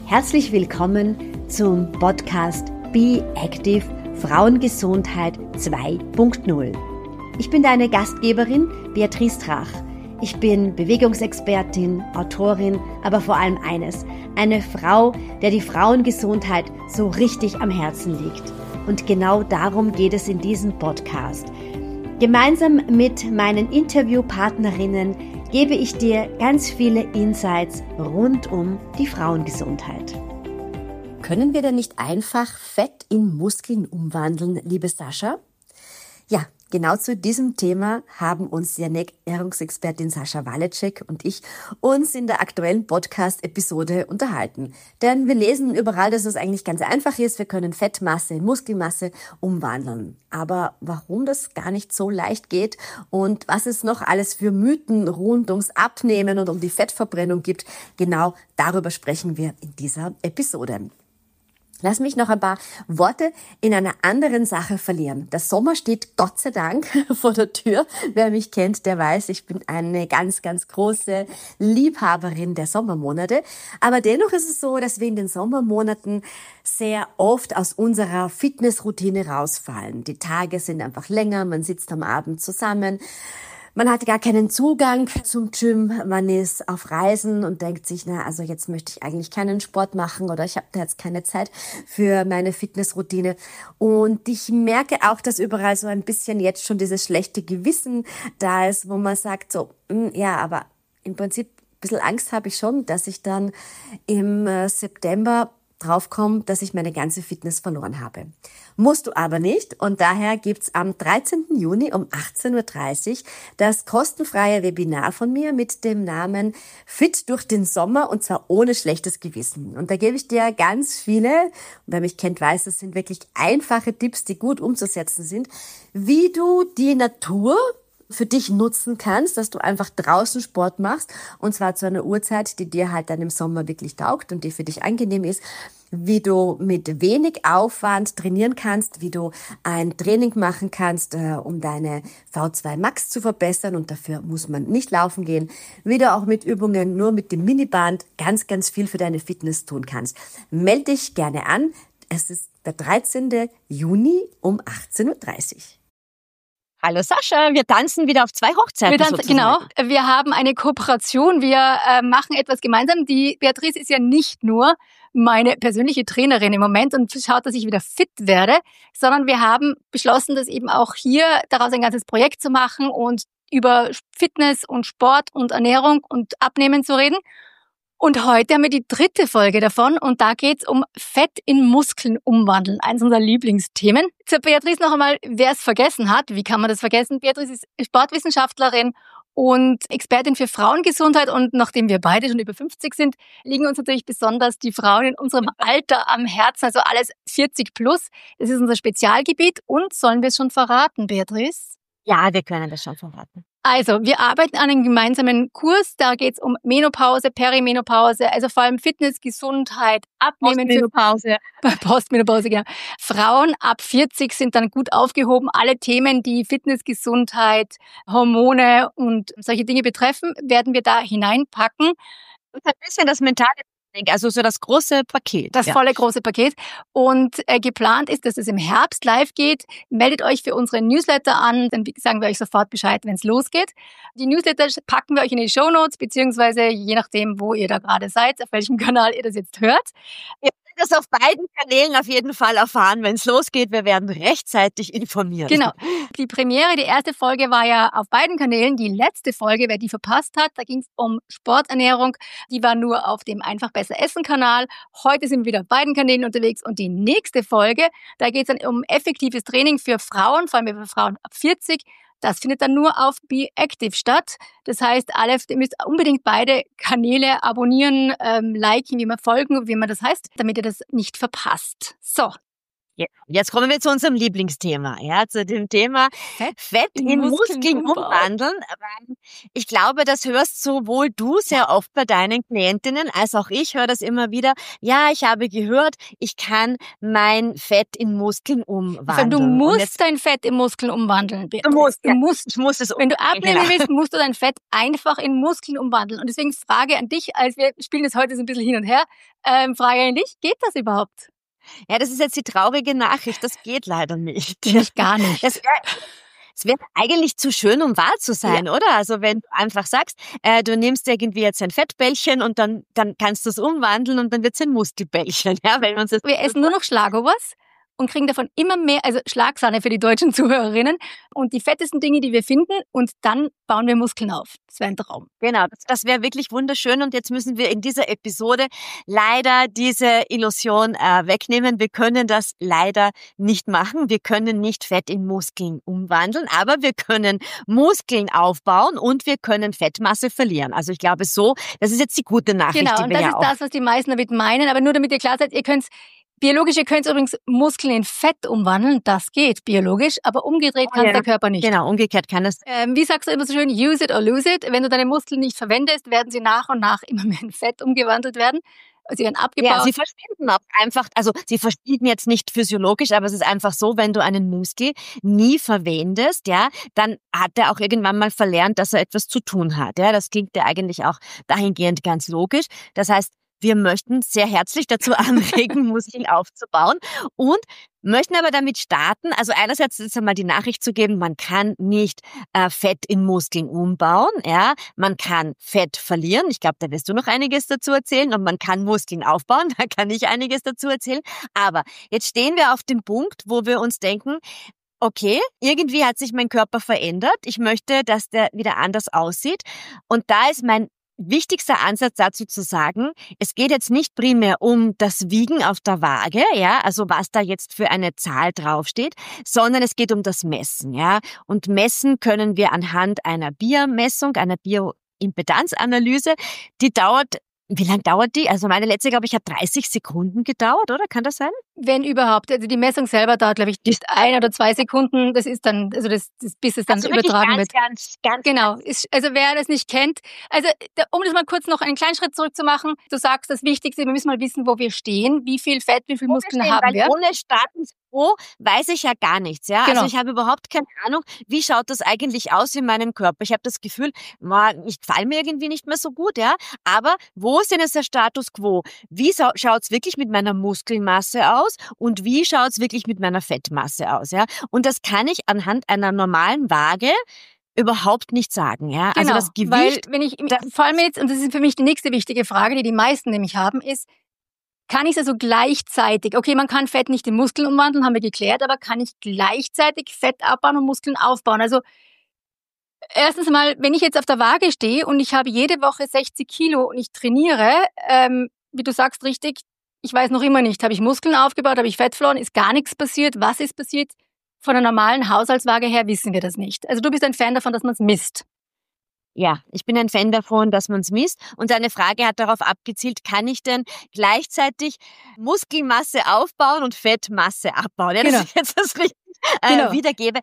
Herzlich willkommen zum Podcast Be Active Frauengesundheit 2.0. Ich bin deine Gastgeberin Beatrice Drach. Ich bin Bewegungsexpertin, Autorin, aber vor allem eines, eine Frau, der die Frauengesundheit so richtig am Herzen liegt. Und genau darum geht es in diesem Podcast. Gemeinsam mit meinen Interviewpartnerinnen gebe ich dir ganz viele Insights rund um die Frauengesundheit. Können wir denn nicht einfach Fett in Muskeln umwandeln, liebe Sascha? Ja, genau zu diesem Thema haben uns die Ernährungsexpertin Sascha Waleczek und ich uns in der aktuellen Podcast-Episode unterhalten. Denn wir lesen überall, dass es eigentlich ganz einfach ist. Wir können Fettmasse in Muskelmasse umwandeln. Aber warum das gar nicht so leicht geht und was es noch alles für Mythen rund ums Abnehmen und um die Fettverbrennung gibt, genau darüber sprechen wir in dieser Episode. Lass mich noch ein paar Worte in einer anderen Sache verlieren. Der Sommer steht Gott sei Dank vor der Tür. Wer mich kennt, der weiß, ich bin eine ganz, ganz große Liebhaberin der Sommermonate. Aber dennoch ist es so, dass wir in den Sommermonaten sehr oft aus unserer Fitnessroutine rausfallen. Die Tage sind einfach länger, man sitzt am Abend zusammen. Man hat gar keinen Zugang zum Gym, man ist auf Reisen und denkt sich, also jetzt möchte ich eigentlich keinen Sport machen oder ich habe da jetzt keine Zeit für meine Fitnessroutine. Und ich merke auch, dass überall so ein bisschen jetzt schon dieses schlechte Gewissen da ist, wo man sagt so, ja, aber im Prinzip ein bisschen Angst habe ich schon, dass ich dann im September draufkomme, dass ich meine ganze Fitness verloren habe. Musst du aber nicht und daher gibt's am 13. Juni um 18.30 Uhr das kostenfreie Webinar von mir mit dem Namen Fit durch den Sommer und zwar ohne schlechtes Gewissen. Und da gebe ich dir ganz viele, und wer mich kennt, weiß, das sind wirklich einfache Tipps, die gut umzusetzen sind, wie du die Natur für dich nutzen kannst, dass du einfach draußen Sport machst und zwar zu einer Uhrzeit, die dir halt dann im Sommer wirklich taugt und die für dich angenehm ist, wie du mit wenig Aufwand trainieren kannst, wie du ein Training machen kannst, um deine V2 Max zu verbessern und dafür muss man nicht laufen gehen, wie du auch mit Übungen nur mit dem Miniband ganz, ganz viel für deine Fitness tun kannst. Meld dich gerne an, es ist der 13. Juni um 18.30 Uhr. Hallo Sascha, wir tanzen wieder auf zwei Hochzeiten. Genau, wir haben eine Kooperation, wir machen etwas gemeinsam. Die Beatrice ist ja nicht nur meine persönliche Trainerin im Moment und schaut, dass ich wieder fit werde, sondern wir haben beschlossen, das eben auch hier daraus ein ganzes Projekt zu machen und über Fitness und Sport und Ernährung und Abnehmen zu reden. Und heute haben wir die 3. Folge davon und da geht's um Fett in Muskeln umwandeln, eins unserer Lieblingsthemen. Zur Beatrice noch einmal, wer es vergessen hat, wie kann man das vergessen? Beatrice ist Sportwissenschaftlerin und Expertin für Frauengesundheit und nachdem wir beide schon über 50 sind, liegen uns natürlich besonders die Frauen in unserem Alter am Herzen, also alles 40 plus. Das ist unser Spezialgebiet und sollen wir es schon verraten, Beatrice? Ja, wir können das schon verraten. Also, wir arbeiten an einem gemeinsamen Kurs. Da geht's um Menopause, Perimenopause, also vor allem Fitness, Gesundheit, Abnehmen. Postmenopause, genau. Frauen ab 40 sind dann gut aufgehoben. Alle Themen, die Fitness, Gesundheit, Hormone und solche Dinge betreffen, werden wir da hineinpacken. Und ein bisschen das mentale, also so das große Paket. Das volle große Paket. Und geplant ist, dass es im Herbst live geht. Meldet euch für unsere Newsletter an, dann sagen wir euch sofort Bescheid, wenn es losgeht. Die Newsletter packen wir euch in die Shownotes, beziehungsweise je nachdem, wo ihr da gerade seid, auf welchem Kanal ihr das jetzt hört. Ihr werdet das auf beiden Kanälen auf jeden Fall erfahren, wenn es losgeht. Wir werden rechtzeitig informiert. Genau. Die Premiere, die erste Folge war ja auf beiden Kanälen. Die letzte Folge, wer die verpasst hat, da ging es um Sporternährung. Die war nur auf dem Einfach besser essen Kanal. Heute sind wir wieder auf beiden Kanälen unterwegs und die nächste Folge, da geht es dann um effektives Training für Frauen, vor allem für Frauen ab 40. Das findet dann nur auf Be Active statt. Das heißt, ihr müsst unbedingt beide Kanäle abonnieren, liken, wie man folgen, wie man das heißt, damit ihr das nicht verpasst. So. Ja, jetzt kommen wir zu unserem Lieblingsthema, ja, zu dem Thema Fett in Muskeln umwandeln. Ich glaube, das hörst sowohl du sehr oft bei deinen Klientinnen, als auch ich höre das immer wieder. Ja, ich habe gehört, ich kann mein Fett in Muskeln umwandeln. Du musst dein Fett in Muskeln umwandeln. Du musst es Wenn du abnehmen willst, musst du dein Fett einfach in Muskeln umwandeln. Und deswegen Frage an dich, als wir spielen das heute so ein bisschen hin und her, Frage an dich, geht das überhaupt? Ja, das ist jetzt die traurige Nachricht. Das geht leider nicht. Nicht gar nicht. Es wäre eigentlich zu schön, um wahr zu sein, oder? Also wenn du einfach sagst, du nimmst irgendwie jetzt ein Fettbällchen und dann kannst du es umwandeln und dann wird es ein Muskelbällchen. Ja, wenn wir essen nur noch Schlagobers und kriegen davon immer mehr, also Schlagsahne für die deutschen Zuhörerinnen und die fettesten Dinge, die wir finden, und dann bauen wir Muskeln auf. Das wäre ein Traum. Genau, das wäre wirklich wunderschön, und jetzt müssen wir in dieser Episode leider diese Illusion wegnehmen. Wir können das leider nicht machen. Wir können nicht Fett in Muskeln umwandeln, aber wir können Muskeln aufbauen und wir können Fettmasse verlieren. Also ich glaube das ist jetzt die gute Nachricht, genau, die und wir das ist das, was die meisten damit meinen, aber nur damit ihr klar seid, ihr könnt übrigens Muskeln in Fett umwandeln, das geht biologisch, aber umgedreht kann der Körper nicht. Genau, umgekehrt kann das. Wie sagst du immer so schön, use it or lose it. Wenn du deine Muskeln nicht verwendest, werden sie nach und nach immer mehr in Fett umgewandelt werden. Sie werden abgebaut. Ja, sie verschwinden auch einfach, also sie verschwinden jetzt nicht physiologisch, aber es ist einfach so, wenn du einen Muskel nie verwendest, ja, dann hat er auch irgendwann mal verlernt, dass er etwas zu tun hat. Ja, das klingt ja eigentlich auch dahingehend ganz logisch. Das heißt, wir möchten sehr herzlich dazu anregen, Muskeln aufzubauen, und möchten aber damit starten, also einerseits ist einmal die Nachricht zu geben, man kann nicht Fett in Muskeln umbauen, ja, man kann Fett verlieren, ich glaube, da wirst du noch einiges dazu erzählen, und man kann Muskeln aufbauen, da kann ich einiges dazu erzählen, aber jetzt stehen wir auf dem Punkt, wo wir uns denken, okay, irgendwie hat sich mein Körper verändert, ich möchte, dass der wieder anders aussieht, und da ist mein wichtigster Ansatz dazu zu sagen, es geht jetzt nicht primär um das Wiegen auf der Waage, ja, also was da jetzt für eine Zahl draufsteht, sondern es geht um das Messen, ja. Und messen können wir anhand einer BIA-Messung, einer Bioimpedanzanalyse, die dauert, wie lange dauert die? Also meine letzte, glaube ich, hat 30 Sekunden gedauert, oder? Kann das sein? Wenn überhaupt. Also die Messung selber dauert, glaube ich, nicht 1 oder 2 Sekunden. Das ist dann, also das bis es dann also übertragen wird. Ganz. Genau. Also wer das nicht kennt, also um das mal kurz noch einen kleinen Schritt zurückzumachen, du sagst, das Wichtigste, wir müssen mal wissen, wo wir stehen, wie viel Fett, wie viel Muskeln haben wir. Ohne Status quo weiß ich ja gar nichts, ja. Genau. Also ich habe überhaupt keine Ahnung, wie schaut das eigentlich aus in meinem Körper. Ich habe das Gefühl, ich gefalle mir irgendwie nicht mehr so gut, ja. Aber wo ist denn jetzt der Status quo? Wie schaut's wirklich mit meiner Muskelmasse aus und wie schaut's wirklich mit meiner Fettmasse aus, ja? Und das kann ich anhand einer normalen Waage überhaupt nicht sagen, ja. Genau, Also das Gewicht. weil wenn ich, vor allem jetzt, und das ist für mich die nächste wichtige Frage, die meisten nämlich haben, ist, kann ich es also gleichzeitig, okay, man kann Fett nicht in Muskeln umwandeln, haben wir geklärt, aber kann ich gleichzeitig Fett abbauen und Muskeln aufbauen? Also erstens mal, wenn ich jetzt auf der Waage stehe und ich habe jede Woche 60 Kilo und ich trainiere, wie du sagst richtig, ich weiß noch immer nicht, habe ich Muskeln aufgebaut, habe ich Fett verloren, ist gar nichts passiert, was ist passiert? Von einer normalen Haushaltswaage her wissen wir das nicht. Also du bist ein Fan davon, dass man es misst. Ja, ich bin ein Fan davon, dass man es misst. Und deine Frage hat darauf abgezielt, kann ich denn gleichzeitig Muskelmasse aufbauen und Fettmasse abbauen? Ja, Genau. dass ich jetzt das richtig wiedergebe.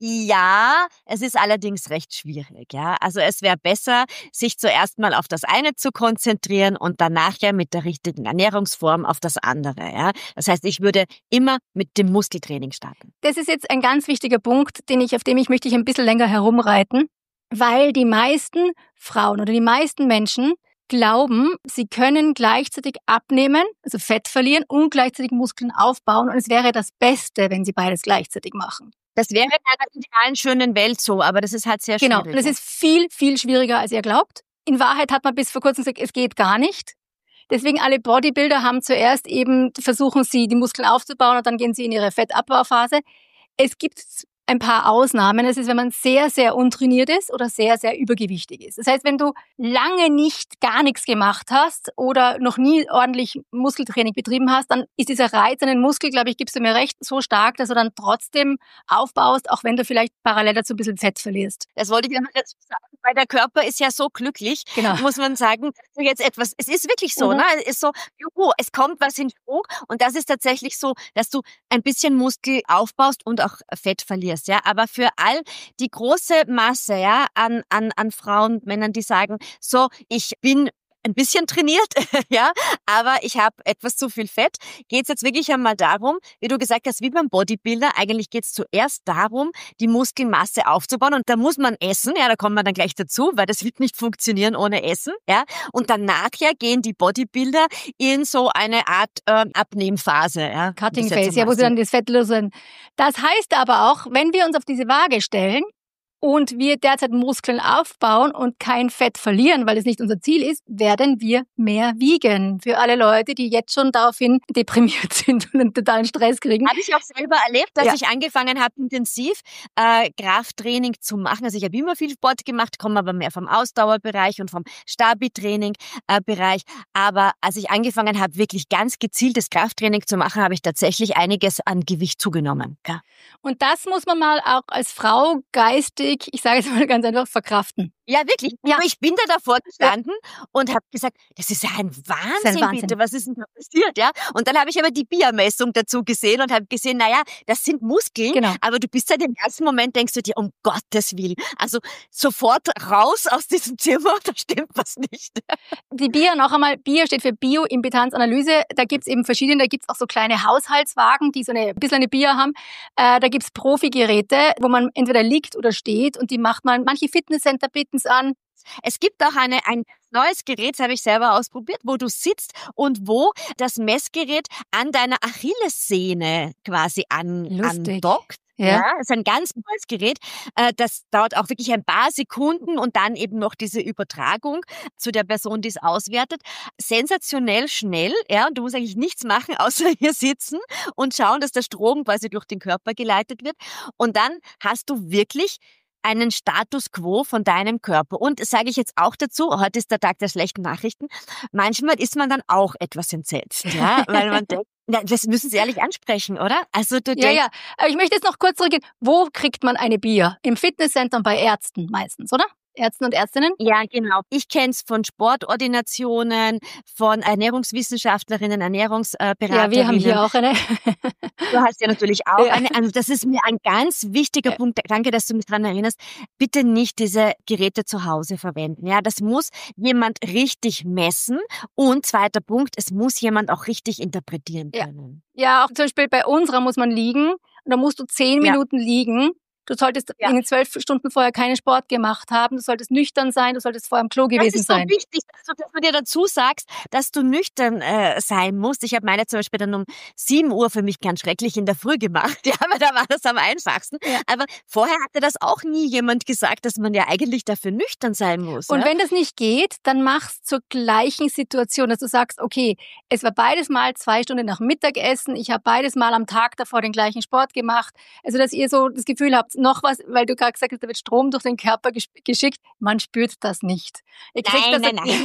Ja, es ist allerdings recht schwierig, ja. Also es wäre besser, sich zuerst mal auf das eine zu konzentrieren und danach ja mit der richtigen Ernährungsform auf das andere, ja. Das heißt, ich würde immer mit dem Muskeltraining starten. Das ist jetzt ein ganz wichtiger Punkt, auf dem möchte ich ein bisschen länger herumreiten, weil die meisten Frauen oder die meisten Menschen glauben, sie können gleichzeitig abnehmen, also Fett verlieren und gleichzeitig Muskeln aufbauen, und es wäre das Beste, wenn sie beides gleichzeitig machen. Das wäre in einer idealen, schönen Welt so, aber das ist halt sehr schwierig. Genau, und es ist viel, viel schwieriger, als ihr glaubt. In Wahrheit hat man bis vor kurzem gesagt, es geht gar nicht. Deswegen alle Bodybuilder haben zuerst versuchen sie, die Muskeln aufzubauen, und dann gehen sie in ihre Fettabbauphase. Es gibt ein paar Ausnahmen. Es ist, wenn man sehr, sehr untrainiert ist oder sehr, sehr übergewichtig ist. Das heißt, wenn du lange gar nichts gemacht hast oder noch nie ordentlich Muskeltraining betrieben hast, dann ist dieser Reiz an den Muskel, glaube ich, gibst du mir recht, so stark, dass du dann trotzdem aufbaust, auch wenn du vielleicht parallel dazu ein bisschen Fett verlierst. Das wollte ich ja mal dazu sagen. weil der Körper ist ja so glücklich, Genau. muss man sagen, dass jetzt etwas, es ist wirklich so, ne? Es ist so, juhu, es kommt was hinzu und das ist tatsächlich so, dass du ein bisschen Muskel aufbaust und auch Fett verlierst, ja. Aber für all die große Masse, ja, an Frauen, Männern, die sagen, so, ich bin ein bisschen trainiert, ja, aber ich habe etwas zu viel Fett. Geht es jetzt wirklich einmal darum, wie du gesagt hast, wie beim Bodybuilder, eigentlich geht es zuerst darum, die Muskelmasse aufzubauen und da muss man essen, ja, da kommen wir dann gleich dazu, weil das wird nicht funktionieren ohne Essen, ja, und dann nachher gehen die Bodybuilder in so eine Art Abnehmphase, ja. Cutting Phase, ja, wo sie dann das Fett lösen. Das heißt aber auch, wenn wir uns auf diese Waage stellen, und wir derzeit Muskeln aufbauen und kein Fett verlieren, weil es nicht unser Ziel ist, werden wir mehr wiegen. Für alle Leute, die jetzt schon daraufhin deprimiert sind und einen totalen Stress kriegen. Habe ich auch selber erlebt, dass ich angefangen habe, intensiv Krafttraining zu machen. Also ich habe immer viel Sport gemacht, komme aber mehr vom Ausdauerbereich und vom Stabi-Training-Bereich. Aber als ich angefangen habe, wirklich ganz gezieltes Krafttraining zu machen, habe ich tatsächlich einiges an Gewicht zugenommen. Ja. Und das muss man mal auch als Frau geistig, ich sage es mal ganz einfach, verkraften. Ja, wirklich. Ja. Ich bin da davor gestanden und habe gesagt, das ist ja ein Wahnsinn, bitte, was ist denn da passiert, ja? Und dann habe ich aber die BIA-Messung dazu gesehen und habe gesehen, naja, das sind Muskeln, aber du bist halt im ersten Moment, denkst du dir, um Gottes Willen, also sofort raus aus diesem Zimmer, da stimmt was nicht. Die BIA, noch einmal, BIA steht für Bioimpedanzanalyse, da gibt's eben verschiedene, da gibt's auch so kleine Haushaltswagen, die so ein bisschen eine BIA haben, da gibt's Profi-Geräte, wo man entweder liegt oder steht und die macht man, manche Fitnesscenter bieten's an. Es gibt auch ein neues Gerät, das habe ich selber ausprobiert, wo du sitzt und wo das Messgerät an deiner Achillessehne quasi andockt. Ja, das ist ein ganz neues Gerät. Das dauert auch wirklich ein paar Sekunden und dann eben noch diese Übertragung zu der Person, die es auswertet. Sensationell schnell, ja, und du musst eigentlich nichts machen, außer hier sitzen und schauen, dass der Strom quasi durch den Körper geleitet wird. Und dann hast du wirklich einen Status quo von deinem Körper. Und das sage ich jetzt auch dazu, heute ist der Tag der schlechten Nachrichten, manchmal ist man dann auch etwas entsetzt, ja, weil man denkt, das müssen Sie ehrlich ansprechen, oder? Also du denkst, ja, aber ich möchte jetzt noch kurz zurückgehen. Wo kriegt man eine BIA? Im Fitnesscenter und bei Ärzten meistens, oder? Ärzten und Ärztinnen? Ja, genau. Ich kenne es von Sportordinationen, von Ernährungswissenschaftlerinnen, Ernährungsberaterinnen. Ja, wir haben hier auch eine. Du hast ja natürlich auch eine. Also das ist mir ein ganz wichtiger Punkt. Danke, dass du mich daran erinnerst. Bitte nicht diese Geräte zu Hause verwenden. Ja, das muss jemand richtig messen. Und zweiter Punkt, es muss jemand auch richtig interpretieren können. Ja, auch zum Beispiel bei unserer muss man liegen. Und da musst du 10 Minuten liegen. Du solltest in den 12 Stunden vorher keinen Sport gemacht haben. Du solltest nüchtern sein. Du solltest vorher am Klo gewesen sein. Das ist so wichtig, dass du dir dazu sagst, dass du nüchtern sein musst. Ich habe meine zum Beispiel dann um 7 Uhr für mich ganz schrecklich in der Früh gemacht. Ja, aber da war das am einfachsten. Ja. Aber vorher hatte das auch nie jemand gesagt, dass man ja eigentlich dafür nüchtern sein muss. Und wenn das nicht geht, dann mach's zur gleichen Situation, dass du sagst, okay, es war beides mal 2 Stunden nach Mittagessen. Ich habe beides mal am Tag davor den gleichen Sport gemacht. Also, dass ihr so das Gefühl habt, noch was, weil du gerade gesagt hast, da wird Strom durch den Körper geschickt. Man spürt das nicht. Ihr kriegt nein. Ja, aber man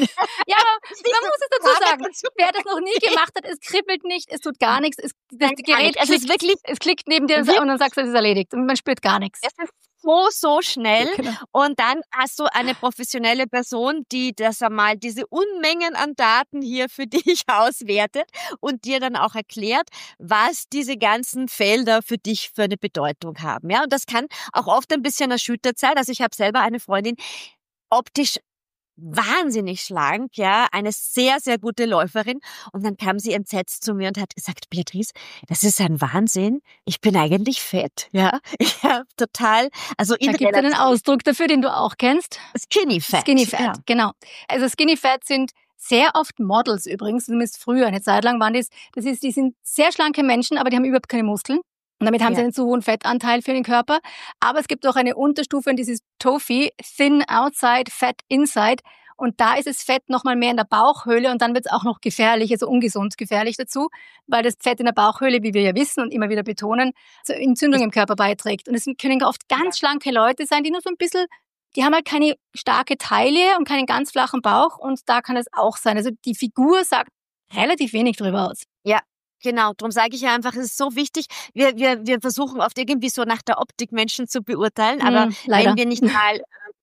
muss es dazu sagen. Wer das noch nie gemacht hat, es kribbelt nicht, es tut gar nichts. Das Gerät es klickt neben dir und dann sagst du, es ist erledigt. Und man spürt gar nichts. Es ist so schnell. Genau. Und dann hast du eine professionelle Person, die das einmal diese Unmengen an Daten hier für dich auswertet und dir dann auch erklärt, was diese ganzen Felder für dich für eine Bedeutung haben. Ja, und das kann auch oft ein bisschen erschüttert sein. Also ich habe selber eine Freundin, optisch wahnsinnig schlank, ja, eine sehr, sehr gute Läuferin. Und dann kam sie entsetzt zu mir und hat gesagt, Beatrice, das ist ein Wahnsinn. Ich bin eigentlich fett, ja. Ich habe total, also da gibt es einen Ausdruck dafür, den du auch kennst. Skinny Fat. Skinny Fat, genau. Also Skinny Fat sind sehr oft Models übrigens, zumindest früher, eine Zeit lang waren die sind sehr schlanke Menschen, aber die haben überhaupt keine Muskeln. Und damit haben sie einen zu hohen Fettanteil für den Körper. Aber es gibt auch eine Unterstufe, und dieses TOFI, Thin Outside, Fat Inside. Und da ist es Fett nochmal mehr in der Bauchhöhle und dann wird es auch noch gefährlich, also ungesund gefährlich dazu, weil das Fett in der Bauchhöhle, wie wir ja wissen und immer wieder betonen, zur Entzündung im Körper beiträgt. Und es können oft ganz schlanke Leute sein, die nur so ein bisschen, die haben halt keine starke Taille und keinen ganz flachen Bauch und da kann es auch sein. Also die Figur sagt relativ wenig drüber aus. Ja. Genau, darum sage ich ja einfach, es ist so wichtig. Wir versuchen oft irgendwie so nach der Optik Menschen zu beurteilen, aber wenn wir nicht mal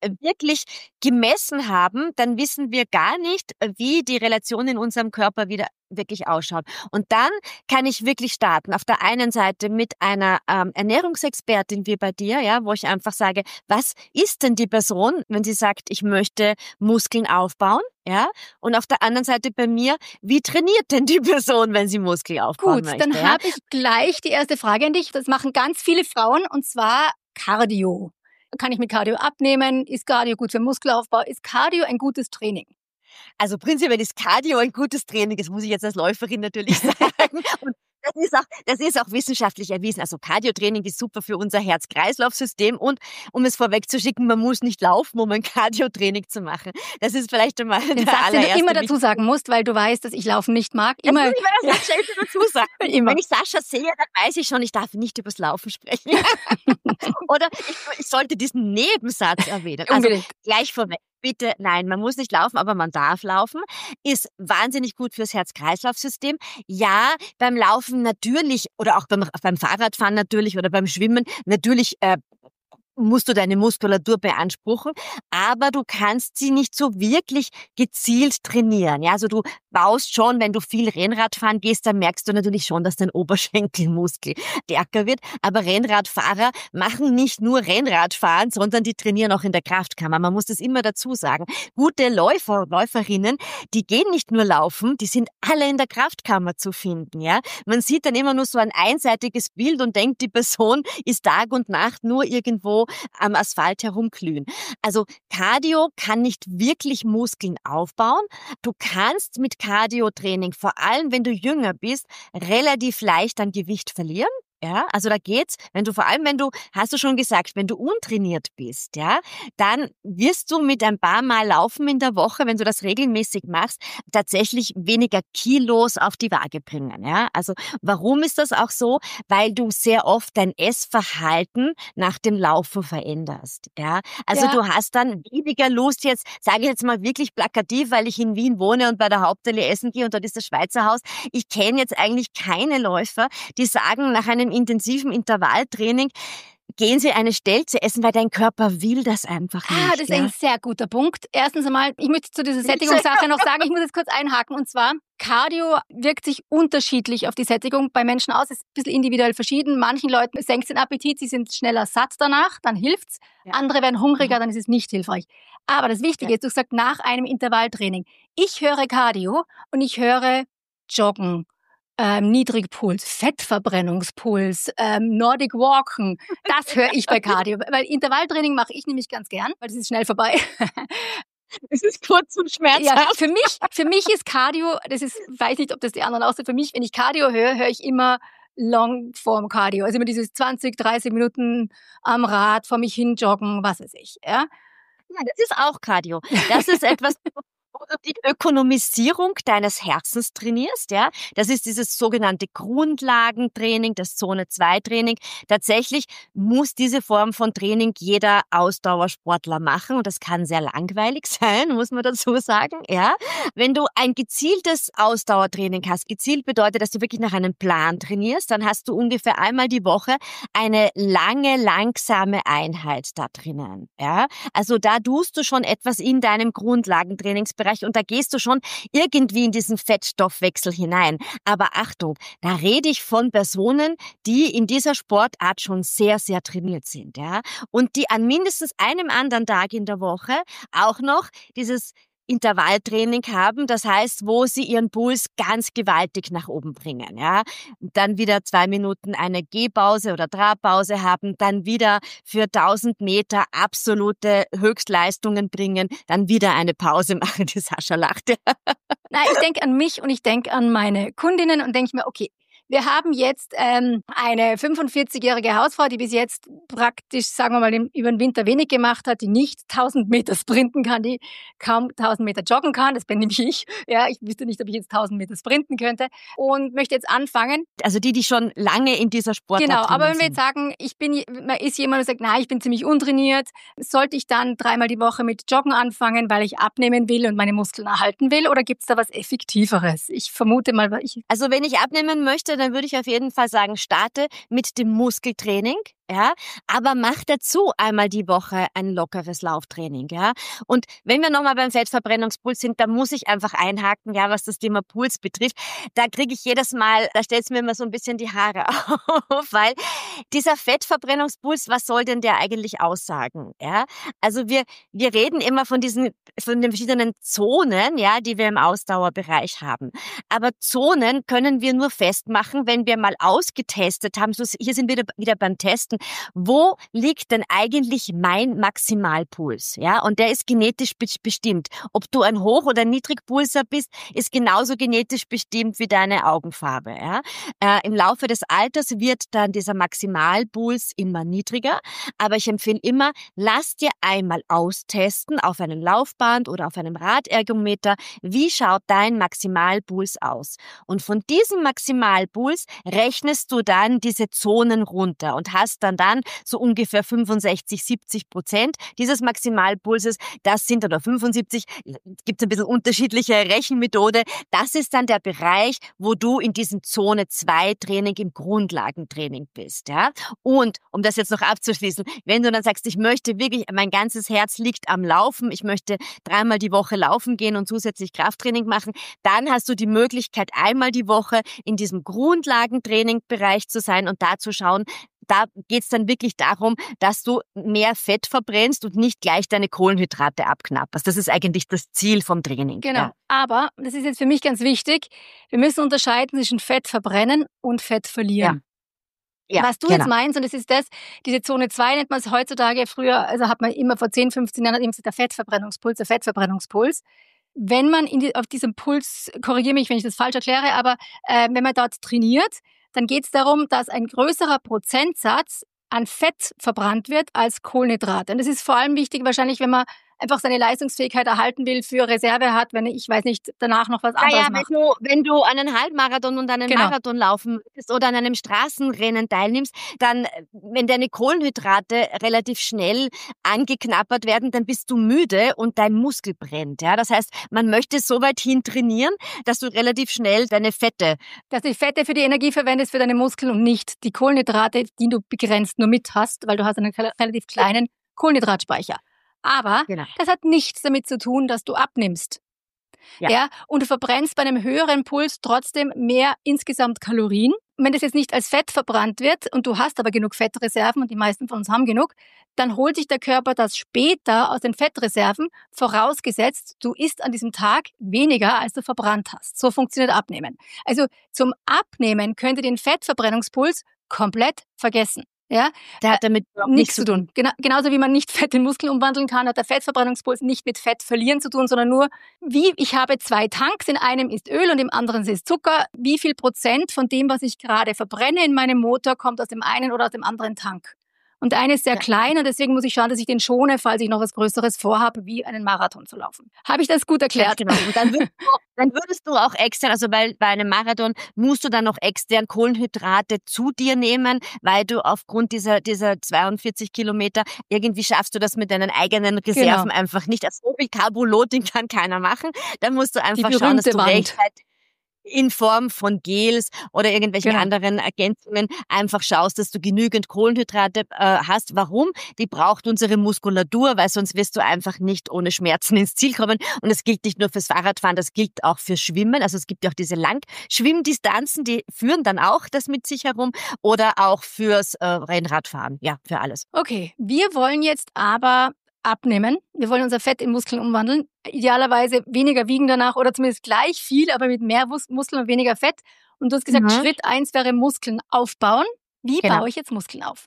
wirklich gemessen haben, dann wissen wir gar nicht, wie die Relation in unserem Körper wieder wirklich ausschaut. Und dann kann ich wirklich starten. Auf der einen Seite mit einer Ernährungsexpertin wie bei dir, ja, wo ich einfach sage, was ist denn die Person, wenn sie sagt, ich möchte Muskeln aufbauen, ja? Und auf der anderen Seite bei mir, wie trainiert denn die Person, wenn sie Muskeln aufbauen möchte? Gut, dann habe ich gleich die erste Frage an dich. Das machen ganz viele Frauen, und zwar Cardio. Kann ich mit Cardio abnehmen? Ist Cardio gut für Muskelaufbau? Ist Cardio ein gutes Training? Also prinzipiell ist Cardio ein gutes Training, das muss ich jetzt als Läuferin natürlich sagen. Und das ist auch wissenschaftlich erwiesen. Also Cardio-Training ist super für unser Herz-Kreislauf-System und, um es vorwegzuschicken, man muss nicht laufen, um ein Cardio-Training zu machen. Das ist vielleicht einmal den Satz, den du immer dazu sagen musst, weil du weißt, dass ich Laufen nicht mag. Immer. Das muss ich mir das dazu sagen. Immer. Wenn ich Sascha sehe, dann weiß ich schon, ich darf nicht übers Laufen sprechen. Oder ich sollte diesen Nebensatz erwähnen. Also gleich vorweg. Bitte, nein, man muss nicht laufen, aber man darf laufen. Ist wahnsinnig gut fürs Herz-Kreislauf-System. Ja, beim Laufen natürlich oder auch beim Fahrradfahren natürlich oder beim Schwimmen natürlich musst du deine Muskulatur beanspruchen, aber du kannst sie nicht so wirklich gezielt trainieren. Ja, also du baust schon, wenn du viel Rennradfahren gehst, dann merkst du natürlich schon, dass dein Oberschenkelmuskel stärker wird. Aber Rennradfahrer machen nicht nur Rennradfahren, sondern die trainieren auch in der Kraftkammer. Man muss das immer dazu sagen. Gute Läufer und Läuferinnen, die gehen nicht nur laufen, die sind alle in der Kraftkammer zu finden. Ja, man sieht dann immer nur so ein einseitiges Bild und denkt, die Person ist Tag und Nacht nur irgendwo am Asphalt herumglühen. Also Cardio kann nicht wirklich Muskeln aufbauen. Du kannst mit Cardio-Training, vor allem wenn du jünger bist, relativ leicht an Gewicht verlieren. Ja, also da geht's, hast du schon gesagt, wenn du untrainiert bist, ja, dann wirst du mit ein paar Mal Laufen in der Woche, wenn du das regelmäßig machst, tatsächlich weniger Kilos auf die Waage bringen, ja. Also warum ist das auch so? Weil du sehr oft dein Essverhalten nach dem Laufen veränderst, ja. Also du hast dann weniger Lust jetzt, sage ich jetzt mal wirklich plakativ, weil ich in Wien wohne und bei der Hauptallee essen gehe und dort ist das Schweizer Haus. Ich kenne jetzt eigentlich keine Läufer, die sagen, nach einem intensiven Intervalltraining gehen sie eine Stelze essen, weil dein Körper will das einfach nicht. Das ist ein sehr guter Punkt. Erstens einmal, ich möchte zu dieser Sättigungssache noch sagen, ich muss jetzt kurz einhaken, und zwar, Cardio wirkt sich unterschiedlich auf die Sättigung bei Menschen aus. Es ist ein bisschen individuell verschieden. Manchen Leuten senkt den Appetit, sie sind schneller satt danach, dann hilft's. Ja. Andere werden hungriger, dann ist es nicht hilfreich. Aber das Wichtige ist, du sagst, nach einem Intervalltraining. Ich höre Cardio und ich höre Joggen. Niedrigpuls, Fettverbrennungspuls, Nordic Walken, das höre ich bei Cardio. Weil Intervalltraining mache ich nämlich ganz gern, weil das ist schnell vorbei. Es ist kurz und schmerzhaft. Ja, für mich ist Cardio, weiß nicht, ob das die anderen auch so, für mich, wenn ich Cardio höre ich immer Longform Cardio. Also immer dieses 20, 30 Minuten am Rad vor mich hin joggen, was weiß ich. Ja, das ist auch Cardio. Das ist etwas, wo du die Ökonomisierung deines Herzens trainierst, ja. Das ist dieses sogenannte Grundlagentraining, das Zone-2-Training. Tatsächlich muss diese Form von Training jeder Ausdauersportler machen und das kann sehr langweilig sein, muss man dazu sagen, ja. Wenn du ein gezieltes Ausdauertraining hast, gezielt bedeutet, dass du wirklich nach einem Plan trainierst, dann hast du ungefähr einmal die Woche eine lange, langsame Einheit da drinnen, ja. Also da tust du schon etwas in deinem Grundlagentrainingsbereich und da gehst du schon irgendwie in diesen Fettstoffwechsel hinein. Aber Achtung, da rede ich von Personen, die in dieser Sportart schon sehr, sehr trainiert sind, ja, und die an mindestens einem anderen Tag in der Woche auch noch dieses Intervalltraining haben, das heißt, wo sie ihren Puls ganz gewaltig nach oben bringen, ja. Dann wieder 2 Minuten eine Gehpause oder Trabpause haben, dann wieder für 1000 Meter absolute Höchstleistungen bringen, dann wieder eine Pause machen. Die Sascha lacht. Nein, ich denke an mich und ich denke an meine Kundinnen und denke mir, okay, wir haben jetzt eine 45-jährige Hausfrau, die bis jetzt praktisch, sagen wir mal, über den Winter wenig gemacht hat, die nicht 1000 Meter sprinten kann, die kaum 1000 Meter joggen kann. Das bin nämlich ich. Ja, ich wüsste nicht, ob ich jetzt 1000 Meter sprinten könnte und möchte jetzt anfangen. Also die schon lange in dieser Sportart Genau, aber wenn wir jetzt sagen, man ist jemand, der sagt, nein, ich bin ziemlich untrainiert, sollte ich dann 3-mal die Woche mit Joggen anfangen, weil ich abnehmen will und meine Muskeln erhalten will, oder gibt es da was Effektiveres? Ich vermute mal, Also wenn ich abnehmen möchte, dann würde ich auf jeden Fall sagen, starte mit dem Muskeltraining. ja, aber mach dazu einmal die Woche ein lockeres Lauftraining, ja. Und wenn wir nochmal beim Fettverbrennungspuls sind, da muss ich einfach einhaken, ja, was das Thema Puls betrifft. Da kriege ich jedes Mal, da stellt es mir immer so ein bisschen die Haare auf, weil dieser Fettverbrennungspuls, was soll denn der eigentlich aussagen, ja? Also wir reden immer von den verschiedenen Zonen, ja, die wir im Ausdauerbereich haben. Aber Zonen können wir nur festmachen, wenn wir mal ausgetestet haben. So, hier sind wir wieder beim Testen. Wo liegt denn eigentlich mein Maximalpuls? Ja, und der ist genetisch bestimmt. Ob du ein Hoch- oder Niedrigpulser bist, ist genauso genetisch bestimmt wie deine Augenfarbe. Ja? Im Laufe des Alters wird dann dieser Maximalpuls immer niedriger. Aber ich empfehle immer, lass dir einmal austesten auf einem Laufband oder auf einem Radergometer, wie schaut dein Maximalpuls aus. Und von diesem Maximalpuls rechnest du dann diese Zonen runter und hast dann so ungefähr 65-70% dieses Maximalpulses. Das sind oder 75, gibt es ein bisschen unterschiedliche Rechenmethode. Das ist dann der Bereich, wo du in diesem Zone 2 Training, im Grundlagentraining bist. Ja? Und um das jetzt noch abzuschließen, wenn du dann sagst, ich möchte wirklich, mein ganzes Herz liegt am Laufen, ich möchte 3-mal die Woche laufen gehen und zusätzlich Krafttraining machen, dann hast du die Möglichkeit, einmal die Woche in diesem Grundlagentraining-Bereich zu sein und da zu schauen. Da geht's dann wirklich darum, dass du mehr Fett verbrennst und nicht gleich deine Kohlenhydrate abknapperst. Das ist eigentlich das Ziel vom Training. Genau, Ja. aber das ist jetzt für mich ganz wichtig, wir müssen unterscheiden zwischen Fett verbrennen und Fett verlieren. Ja, was du jetzt meinst, und das ist diese Zone 2 nennt man es heutzutage, früher, also hat man immer vor 10, 15 Jahren immer gesagt, der Fettverbrennungspuls. Wenn man auf diesem Puls, korrigiere mich, wenn ich das falsch erkläre, aber wenn man dort trainiert, dann geht es darum, dass ein größerer Prozentsatz an Fett verbrannt wird als Kohlenhydrate. Und das ist vor allem wichtig wahrscheinlich, wenn man einfach seine Leistungsfähigkeit erhalten will, für Reserve hat, wenn ich weiß nicht, danach noch was anderes macht. Wenn du einen Halbmarathon und einen Marathon laufen willst oder an einem Straßenrennen teilnimmst, dann, wenn deine Kohlenhydrate relativ schnell angeknabbert werden, dann bist du müde und dein Muskel brennt. Ja? Das heißt, man möchte so weit hin trainieren, dass du relativ schnell deine Fette... Dass du die Fette für die Energie verwendest, für deine Muskeln und nicht die Kohlenhydrate, die du begrenzt nur mit hast, weil du hast einen relativ kleinen Kohlenhydratspeicher. Aber das hat nichts damit zu tun, dass du abnimmst. Ja, und du verbrennst bei einem höheren Puls trotzdem mehr insgesamt Kalorien. Und wenn das jetzt nicht als Fett verbrannt wird und du hast aber genug Fettreserven, und die meisten von uns haben genug, dann holt sich der Körper das später aus den Fettreserven, vorausgesetzt, du isst an diesem Tag weniger, als du verbrannt hast. So funktioniert Abnehmen. Also zum Abnehmen könnt ihr den Fettverbrennungspuls komplett vergessen. Ja, der hat damit nichts zu tun. Genauso wie man nicht Fett in Muskeln umwandeln kann, hat der Fettverbrennungspuls nicht mit Fett verlieren zu tun, sondern nur, ich habe 2 Tanks, in einem ist Öl und im anderen ist Zucker. Wie viel Prozent von dem, was ich gerade verbrenne in meinem Motor, kommt aus dem einen oder aus dem anderen Tank? Und der eine ist sehr klein und deswegen muss ich schauen, dass ich den schone, falls ich noch was Größeres vorhabe, wie einen Marathon zu laufen. Habe ich das gut erklärt? Ja, genau. Und dann würdest du auch extern, also bei einem Marathon musst du dann noch extern Kohlenhydrate zu dir nehmen, weil du aufgrund dieser 42 Kilometer irgendwie schaffst du das mit deinen eigenen Reserven einfach nicht. Also so viel Carboloading kann keiner machen. Dann musst du einfach schauen, dass du rechtzeitig in Form von Gels oder irgendwelchen anderen Ergänzungen einfach schaust, dass du genügend Kohlenhydrate hast. Warum? Die braucht unsere Muskulatur, weil sonst wirst du einfach nicht ohne Schmerzen ins Ziel kommen. Und das gilt nicht nur fürs Fahrradfahren, das gilt auch fürs Schwimmen. Also es gibt ja auch diese Langschwimmdistanzen, die führen dann auch das mit sich herum, oder auch fürs Rennradfahren. Ja, für alles. Okay, wir wollen jetzt aber abnehmen. Wir wollen unser Fett in Muskeln umwandeln. Idealerweise weniger wiegen danach oder zumindest gleich viel, aber mit mehr Muskeln und weniger Fett. Und du hast gesagt, Schritt 1 wäre Muskeln aufbauen. Wie baue ich jetzt Muskeln auf?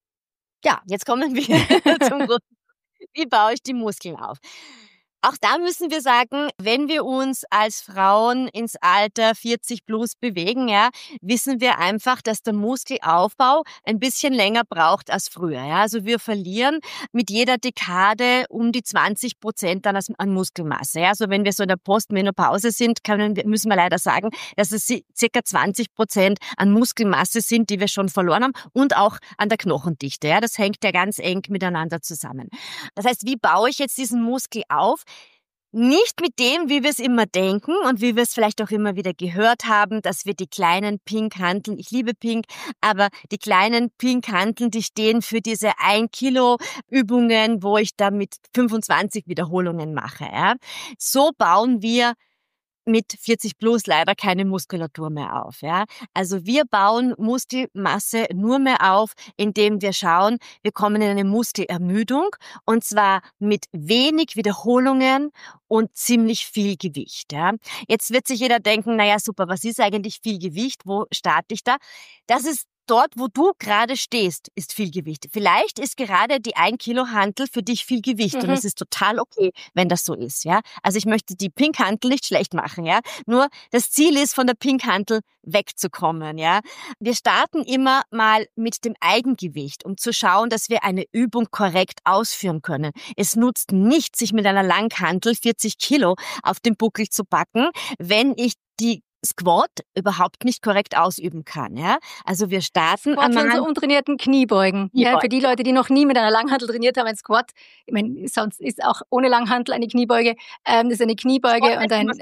Ja, jetzt kommen wir zum Grund. Wie baue ich die Muskeln auf? Auch da müssen wir sagen, wenn wir uns als Frauen ins Alter 40 plus bewegen, ja, wissen wir einfach, dass der Muskelaufbau ein bisschen länger braucht als früher. Ja. Also wir verlieren mit jeder Dekade um die 20% dann an Muskelmasse. Ja. Also wenn wir so in der Postmenopause sind, müssen wir leider sagen, dass es circa 20% an Muskelmasse sind, die wir schon verloren haben, und auch an der Knochendichte. Ja. Das hängt ja ganz eng miteinander zusammen. Das heißt, wie baue ich jetzt diesen Muskel auf? nicht mit dem, wie wir es immer denken und wie wir es vielleicht auch immer wieder gehört haben, dass wir die kleinen Pink-Hanteln, ich liebe Pink, aber die kleinen Pink-Hanteln, die stehen für diese 1 Kilo Übungen, wo ich da mit 25 Wiederholungen mache. Ja. So bauen wir mit 40 plus leider keine Muskulatur mehr auf. Ja. Also wir bauen Muskelmasse nur mehr auf, indem wir schauen, wir kommen in eine Muskelermüdung und zwar mit wenig Wiederholungen und ziemlich viel Gewicht. Ja. Jetzt wird sich jeder denken, naja super, was ist eigentlich viel Gewicht? Wo starte ich da? Das ist dort, wo du gerade stehst, ist viel Gewicht. Vielleicht ist gerade die 1 Kilo Hantel für dich viel Gewicht und es ist total okay, wenn das so ist, ja. Also ich möchte die Pink Hantel nicht schlecht machen, ja. Nur das Ziel ist, von der Pink Hantel wegzukommen, ja. Wir starten immer mal mit dem Eigengewicht, um zu schauen, dass wir eine Übung korrekt ausführen können. Es nutzt nichts, sich mit einer Langhantel 40 Kilo auf den Buckel zu packen, wenn ich die Squat überhaupt nicht korrekt ausüben kann. Ja? Also wir starten Squat für unsere untrainierten Kniebeugen. Ja, für die Leute, die noch nie mit einer Langhantel trainiert haben, ein Squat, ich meine, sonst ist auch ohne Langhantel eine Kniebeuge, das ist eine Kniebeuge und ein...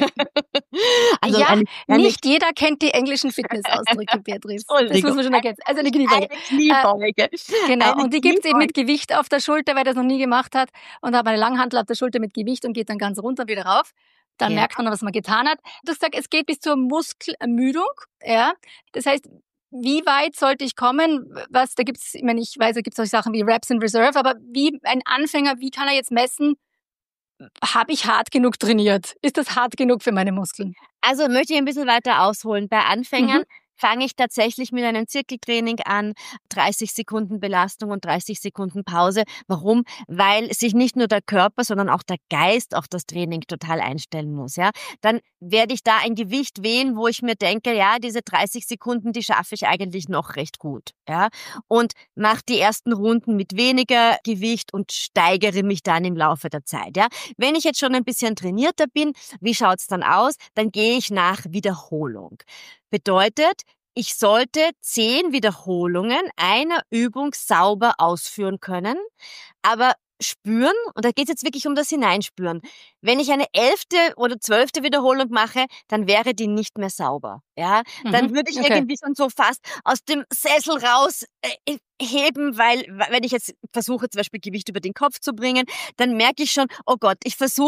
also ja, nicht jeder kennt die englischen Fitnessausdrücke, Beatrice. Das muss man schon erkennen. Also eine Kniebeuge. Eine Kniebeuge. Genau, und die gibt's eben mit Gewicht auf der Schulter, wer das noch nie gemacht hat und hat eine Langhantel auf der Schulter mit Gewicht und geht dann ganz runter und wieder rauf. Dann merkt man, was man getan hat. Du sagst, es geht bis zur Muskelermüdung. Ja, das heißt, wie weit sollte ich kommen? Was, da gibt's, ich meine, ich weiß, da gibt's solche Sachen wie Reps in Reserve, aber wie ein Anfänger, wie kann er jetzt messen, habe ich hart genug trainiert? Ist das hart genug für meine Muskeln? Also möchte ich ein bisschen weiter ausholen. Bei Anfängern fange ich tatsächlich mit einem Zirkeltraining an, 30 Sekunden Belastung und 30 Sekunden Pause. Warum? Weil sich nicht nur der Körper, sondern auch der Geist auf das Training total einstellen muss. Ja, dann werde ich da ein Gewicht wählen, wo ich mir denke, ja, diese 30 Sekunden, die schaffe ich eigentlich noch recht gut. Ja, und mache die ersten Runden mit weniger Gewicht und steigere mich dann im Laufe der Zeit. Ja, wenn ich jetzt schon ein bisschen trainierter bin, wie schaut's dann aus? Dann gehe ich nach Wiederholung. Bedeutet, ich sollte 10 Wiederholungen einer Übung sauber ausführen können, aber spüren, und da geht es jetzt wirklich um das Hineinspüren. Wenn ich eine 11. oder 12. Wiederholung mache, dann wäre die nicht mehr sauber. Ja, dann würde ich irgendwie schon so fast aus dem Sessel raus heben, weil wenn ich jetzt versuche, zum Beispiel Gewicht über den Kopf zu bringen, dann merke ich schon, oh Gott,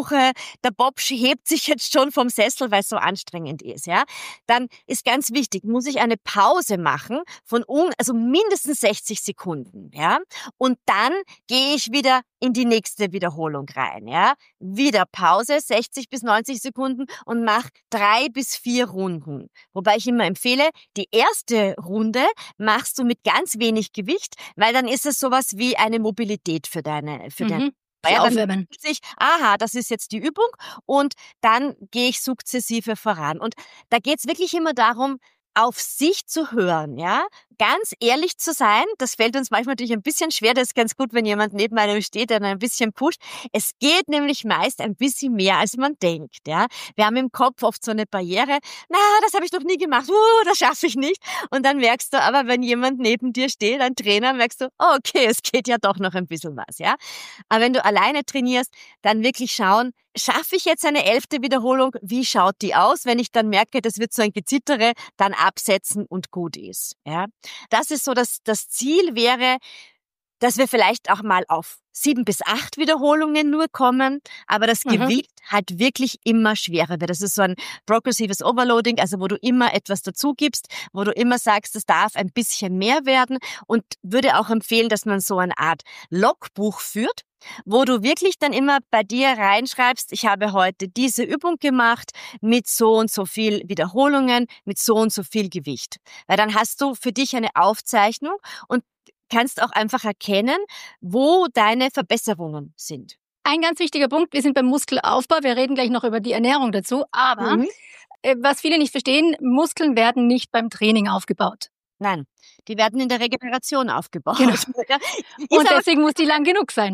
der Bob hebt sich jetzt schon vom Sessel, weil es so anstrengend ist. Ja, dann ist ganz wichtig, muss ich eine Pause machen von also mindestens 60 Sekunden. Ja, und dann gehe ich wieder in die nächste Wiederholung rein. Ja, wieder Pause, 60 bis 90 Sekunden und mache 3 bis 4 Runden. Wobei ich immer empfehle, die erste Runde machst du mit ganz wenig Gewicht, weil dann ist es sowas wie eine Mobilität für deine Aufwärmen. Aha, das ist jetzt die Übung und dann gehe ich sukzessive voran. Und da geht's wirklich immer darum, auf sich zu hören, ja, ganz ehrlich zu sein. Das fällt uns manchmal natürlich ein bisschen schwer. Das ist ganz gut, wenn jemand neben einem steht, der ein bisschen pusht. Es geht nämlich meist ein bisschen mehr, als man denkt, ja. Wir haben im Kopf oft so eine Barriere. Das habe ich noch nie gemacht. Das schaffe ich nicht. Und dann merkst du aber, wenn jemand neben dir steht, ein Trainer, merkst du, oh, okay, es geht ja doch noch ein bisschen was, ja. Aber wenn du alleine trainierst, dann wirklich schauen, schaffe ich jetzt eine 11. Wiederholung? Wie schaut die aus? Wenn ich dann merke, das wird so ein Gezittere, dann absetzen und gut ist. Ja, das ist so, dass das Ziel wäre, dass wir vielleicht auch mal auf 7 bis 8 Wiederholungen nur kommen, aber das Gewicht halt wirklich immer schwerer wird. Das ist so ein progressives Overloading, also wo du immer etwas dazu gibst, wo du immer sagst, es darf ein bisschen mehr werden und würde auch empfehlen, dass man so eine Art Logbuch führt, wo du wirklich dann immer bei dir reinschreibst, ich habe heute diese Übung gemacht mit so und so viel Wiederholungen, mit so und so viel Gewicht. Weil dann hast du für dich eine Aufzeichnung und kannst auch einfach erkennen, wo deine Verbesserungen sind. Ein ganz wichtiger Punkt, wir sind beim Muskelaufbau, wir reden gleich noch über die Ernährung dazu, aber was viele nicht verstehen, Muskeln werden nicht beim Training aufgebaut. Nein, die werden in der Regeneration aufgebaut. Genau. Und deswegen muss die lang genug sein.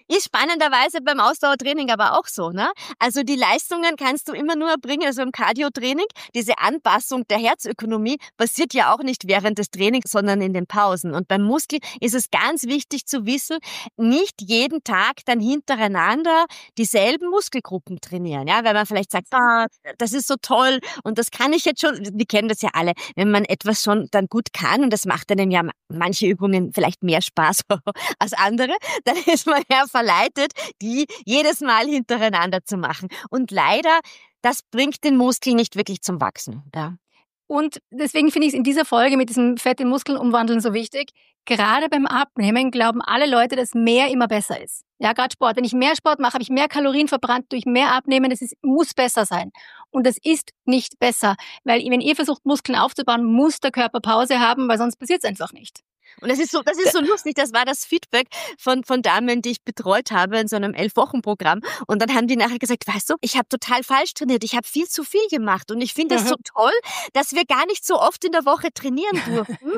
Ist spannenderweise beim Ausdauertraining aber auch so, ne? Also die Leistungen kannst du immer nur erbringen, also im Cardio-Training. Diese Anpassung der Herzökonomie passiert ja auch nicht während des Trainings, sondern in den Pausen. Und beim Muskel ist es ganz wichtig zu wissen, nicht jeden Tag dann hintereinander dieselben Muskelgruppen trainieren, ja? Weil man vielleicht sagt, das ist so toll und das kann ich jetzt schon, wir kennen das ja alle, wenn man etwas schon dann gut kann und das macht einem ja manche Übungen vielleicht mehr Spaß als andere, dann ist man ja verleitet, die jedes Mal hintereinander zu machen. Und leider, das bringt den Muskel nicht wirklich zum Wachsen. Ja. Und deswegen finde ich es in dieser Folge mit diesem Fett in Muskeln umwandeln so wichtig. Gerade beim Abnehmen glauben alle Leute, dass mehr immer besser ist. Ja, gerade Sport. Wenn ich mehr Sport mache, habe ich mehr Kalorien verbrannt durch mehr Abnehmen. Muss besser sein. Und das ist nicht besser. Weil wenn ihr versucht, Muskeln aufzubauen, muss der Körper Pause haben, weil sonst passiert es einfach nicht. Und das ist so lustig, das war das Feedback von Damen, die ich betreut habe in so einem 11-Wochen-Programm. Und dann haben die nachher gesagt, weißt du, ich habe total falsch trainiert, ich habe viel zu viel gemacht. Und ich finde es so toll, dass wir gar nicht so oft in der Woche trainieren durften.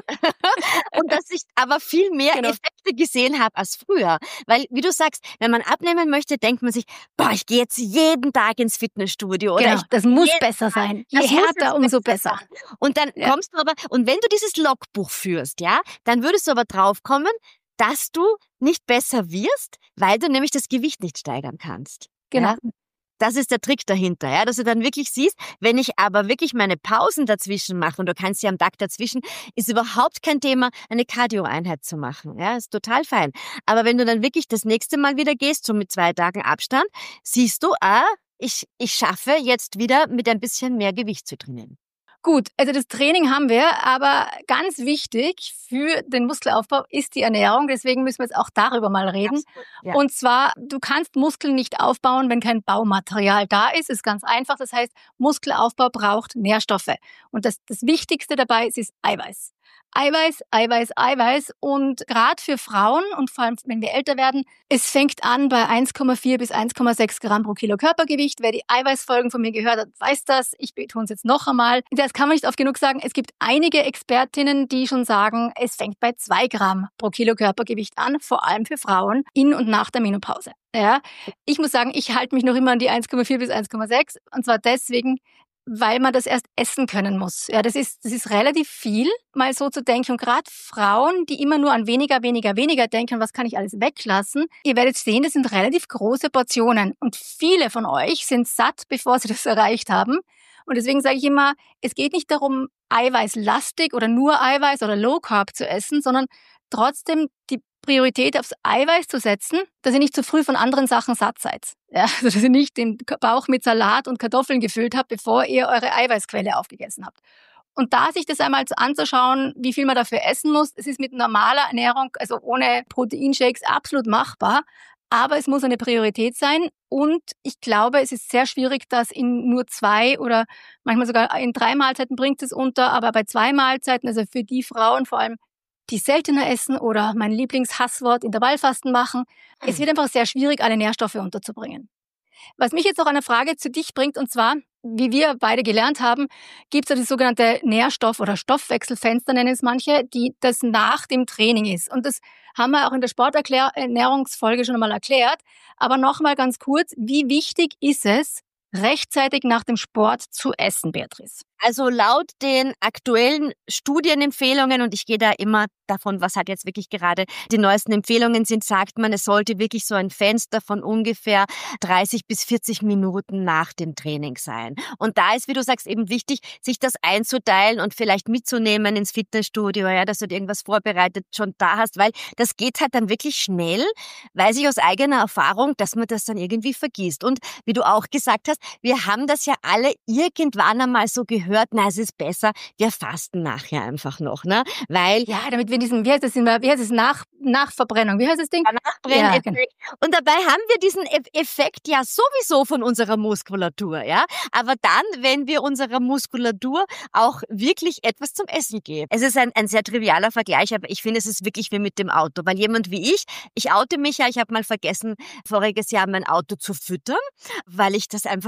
Und dass ich aber viel mehr Effekte gesehen habe als früher. Weil, wie du sagst, wenn man abnehmen möchte, denkt man sich, ich gehe jetzt jeden Tag ins Fitnessstudio. Oder das muss besser sein. Je härter, umso besser. Und dann kommst du aber, und wenn du dieses Logbuch führst, ja, dann würdest du aber draufkommen, dass du nicht besser wirst, weil du nämlich das Gewicht nicht steigern kannst. Genau. Ja? Das ist der Trick dahinter, ja, dass du dann wirklich siehst, wenn ich aber wirklich meine Pausen dazwischen mache, und du kannst ja am Tag dazwischen, ist überhaupt kein Thema, eine Cardio-Einheit zu machen. Ja, ist total fein. Aber wenn du dann wirklich das nächste Mal wieder gehst, so mit 2 Tagen Abstand, siehst du, ich schaffe jetzt wieder mit ein bisschen mehr Gewicht zu trainieren. Gut, also das Training haben wir, aber ganz wichtig für den Muskelaufbau ist die Ernährung. Deswegen müssen wir jetzt auch darüber mal reden. Absolut, ja. Und zwar, du kannst Muskeln nicht aufbauen, wenn kein Baumaterial da ist. Ist ganz einfach. Das heißt, Muskelaufbau braucht Nährstoffe. Und das Wichtigste dabei ist Eiweiß. Eiweiß, Eiweiß, Eiweiß. Und gerade für Frauen und vor allem, wenn wir älter werden, es fängt an bei 1,4 bis 1,6 Gramm pro Kilo Körpergewicht. Wer die Eiweißfolgen von mir gehört hat, weiß das. Ich betone es jetzt noch einmal. Das kann man nicht oft genug sagen. Es gibt einige Expertinnen, die schon sagen, es fängt bei 2 Gramm pro Kilo Körpergewicht an, vor allem für Frauen in und nach der Menopause. Ja, ich muss sagen, ich halte mich noch immer an die 1,4 bis 1,6. Und zwar deswegen, weil man das erst essen können muss. Ja, das ist relativ viel, mal so zu denken. Und gerade Frauen, die immer nur an weniger denken, was kann ich alles weglassen, ihr werdet sehen, das sind relativ große Portionen. Und viele von euch sind satt, bevor sie das erreicht haben. Und deswegen sage ich immer, es geht nicht darum, eiweißlastig oder nur Eiweiß oder Low Carb zu essen, sondern trotzdem die Priorität aufs Eiweiß zu setzen, dass ihr nicht zu früh von anderen Sachen satt seid. Ja, also dass ihr nicht den Bauch mit Salat und Kartoffeln gefüllt habt, bevor ihr eure Eiweißquelle aufgegessen habt. Und da sich das einmal anzuschauen, wie viel man dafür essen muss, es ist mit normaler Ernährung, also ohne Proteinshakes, absolut machbar. Aber es muss eine Priorität sein. Und ich glaube, es ist sehr schwierig, das in nur 2 oder manchmal sogar in 3 Mahlzeiten bringt es unter. Aber bei 2 Mahlzeiten, also für die Frauen vor allem, die seltener essen oder mein Lieblingshasswort Intervallfasten machen, es wird einfach sehr schwierig, alle Nährstoffe unterzubringen. Was mich jetzt noch eine Frage zu dich bringt, und zwar, wie wir beide gelernt haben, gibt es ja das sogenannte Nährstoff- oder Stoffwechselfenster, nennen es manche, die das nach dem Training ist. Und das haben wir auch in der Sporternährungsfolge schon einmal erklärt. Aber nochmal ganz kurz, wie wichtig ist es, rechtzeitig nach dem Sport zu essen, Beatrice? Also laut den aktuellen Studienempfehlungen, und ich gehe da immer davon, was halt jetzt wirklich gerade die neuesten Empfehlungen sind, sagt man, es sollte wirklich so ein Fenster von ungefähr 30 bis 40 Minuten nach dem Training sein. Und da ist, wie du sagst, eben wichtig, sich das einzuteilen und vielleicht mitzunehmen ins Fitnessstudio, ja, dass du dir irgendwas vorbereitet schon da hast, weil das geht halt dann wirklich schnell, weiß ich aus eigener Erfahrung, dass man das dann irgendwie vergisst. Und wie du auch gesagt hast, wir haben das ja alle irgendwann einmal so gehört, na, es ist besser, wir fasten nachher einfach noch, ne? Weil ja, damit wir diesen, wie heißt es, Nachverbrennung, wie heißt das Ding? Nachbrenneffekt. Ja. Und dabei haben wir diesen Effekt ja sowieso von unserer Muskulatur, ja? Aber dann, wenn wir unserer Muskulatur auch wirklich etwas zum Essen geben. Es ist ein sehr trivialer Vergleich, aber ich finde, es ist wirklich wie mit dem Auto, weil jemand wie ich oute mich ja, ich habe mal vergessen, voriges Jahr mein Auto zu füttern, weil ich das einfach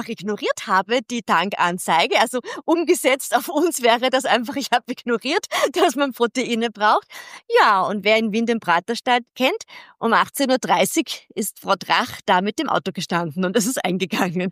einfach ignoriert habe, die Tankanzeige. Also umgesetzt auf uns wäre das einfach, ich habe ignoriert, dass man Proteine braucht. Ja, und wer in Wien den Praterstall kennt, um 18:30 Uhr ist Frau Drach da mit dem Auto gestanden und es ist eingegangen.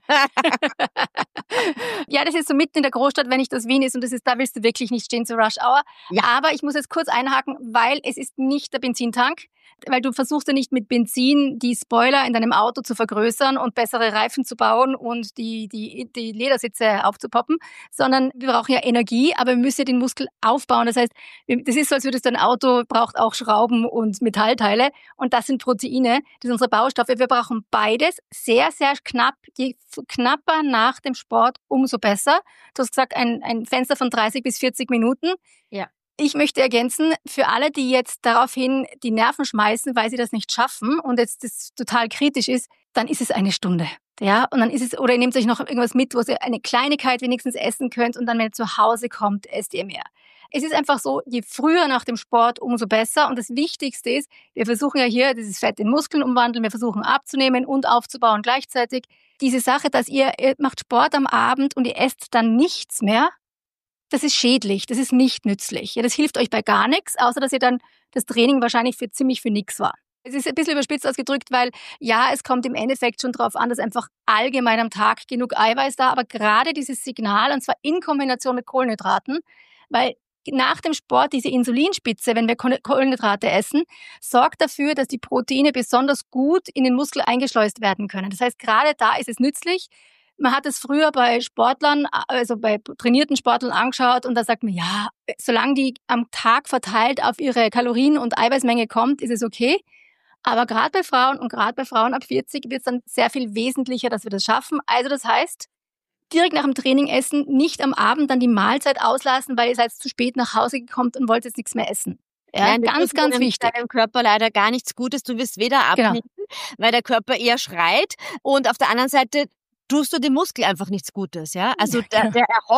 Ja, das ist so mitten in der Großstadt, wenn nicht das Wien ist und da willst du wirklich nicht stehen zur Rush Hour. Ja. Aber ich muss jetzt kurz einhaken, weil es ist nicht der Benzintank, weil du versuchst ja nicht mit Benzin die Spoiler in deinem Auto zu vergrößern und bessere Reifen zu bauen und die Ledersitze aufzupoppen, sondern wir brauchen ja Energie, aber wir müssen ja den Muskel aufbauen. Das heißt, das ist so, als würdest du ein Auto, braucht auch Schrauben und Metallteile und das sind Proteine, das sind unsere Baustoffe. Wir brauchen beides sehr, sehr knapp. Je knapper nach dem Sport, umso besser. Du hast gesagt, ein Fenster von 30 bis 40 Minuten. Ja. Ich möchte ergänzen, für alle, die jetzt daraufhin die Nerven schmeißen, weil sie das nicht schaffen und jetzt das total kritisch ist, dann ist es eine Stunde. Ja, und dann ist es, oder ihr nehmt euch noch irgendwas mit, wo ihr eine Kleinigkeit wenigstens essen könnt und dann, wenn ihr zu Hause kommt, esst ihr mehr. Es ist einfach so, je früher nach dem Sport, umso besser. Und das Wichtigste ist, wir versuchen ja hier dieses Fett in Muskeln umwandeln, wir versuchen abzunehmen und aufzubauen gleichzeitig. Diese Sache, dass ihr macht Sport am Abend und ihr esst dann nichts mehr, das ist schädlich, das ist nicht nützlich. Ja, das hilft euch bei gar nichts, außer dass ihr dann das Training wahrscheinlich für nichts war. Es ist ein bisschen überspitzt ausgedrückt, weil ja, es kommt im Endeffekt schon darauf an, dass einfach allgemein am Tag genug Eiweiß da, aber gerade dieses Signal, und zwar in Kombination mit Kohlenhydraten, weil nach dem Sport diese Insulinspitze, wenn wir Kohlenhydrate essen, sorgt dafür, dass die Proteine besonders gut in den Muskel eingeschleust werden können. Das heißt, gerade da ist es nützlich. Man hat es früher bei Sportlern, also bei trainierten Sportlern angeschaut und da sagt man, ja, solange die am Tag verteilt auf ihre Kalorien- und Eiweißmenge kommt, ist es okay. Aber gerade bei Frauen und gerade bei Frauen ab 40 wird es dann sehr viel wesentlicher, dass wir das schaffen. Also das heißt, direkt nach dem Training essen, nicht am Abend dann die Mahlzeit auslassen, weil ihr seid zu spät nach Hause gekommen und wollt jetzt nichts mehr essen. Ja, nein, ganz, ganz wichtig. Deinem Körper leider gar nichts Gutes. Du wirst weder abnehmen, weil der Körper eher schreit und auf der anderen Seite tust du dem Muskel einfach nichts Gutes, ja? Also der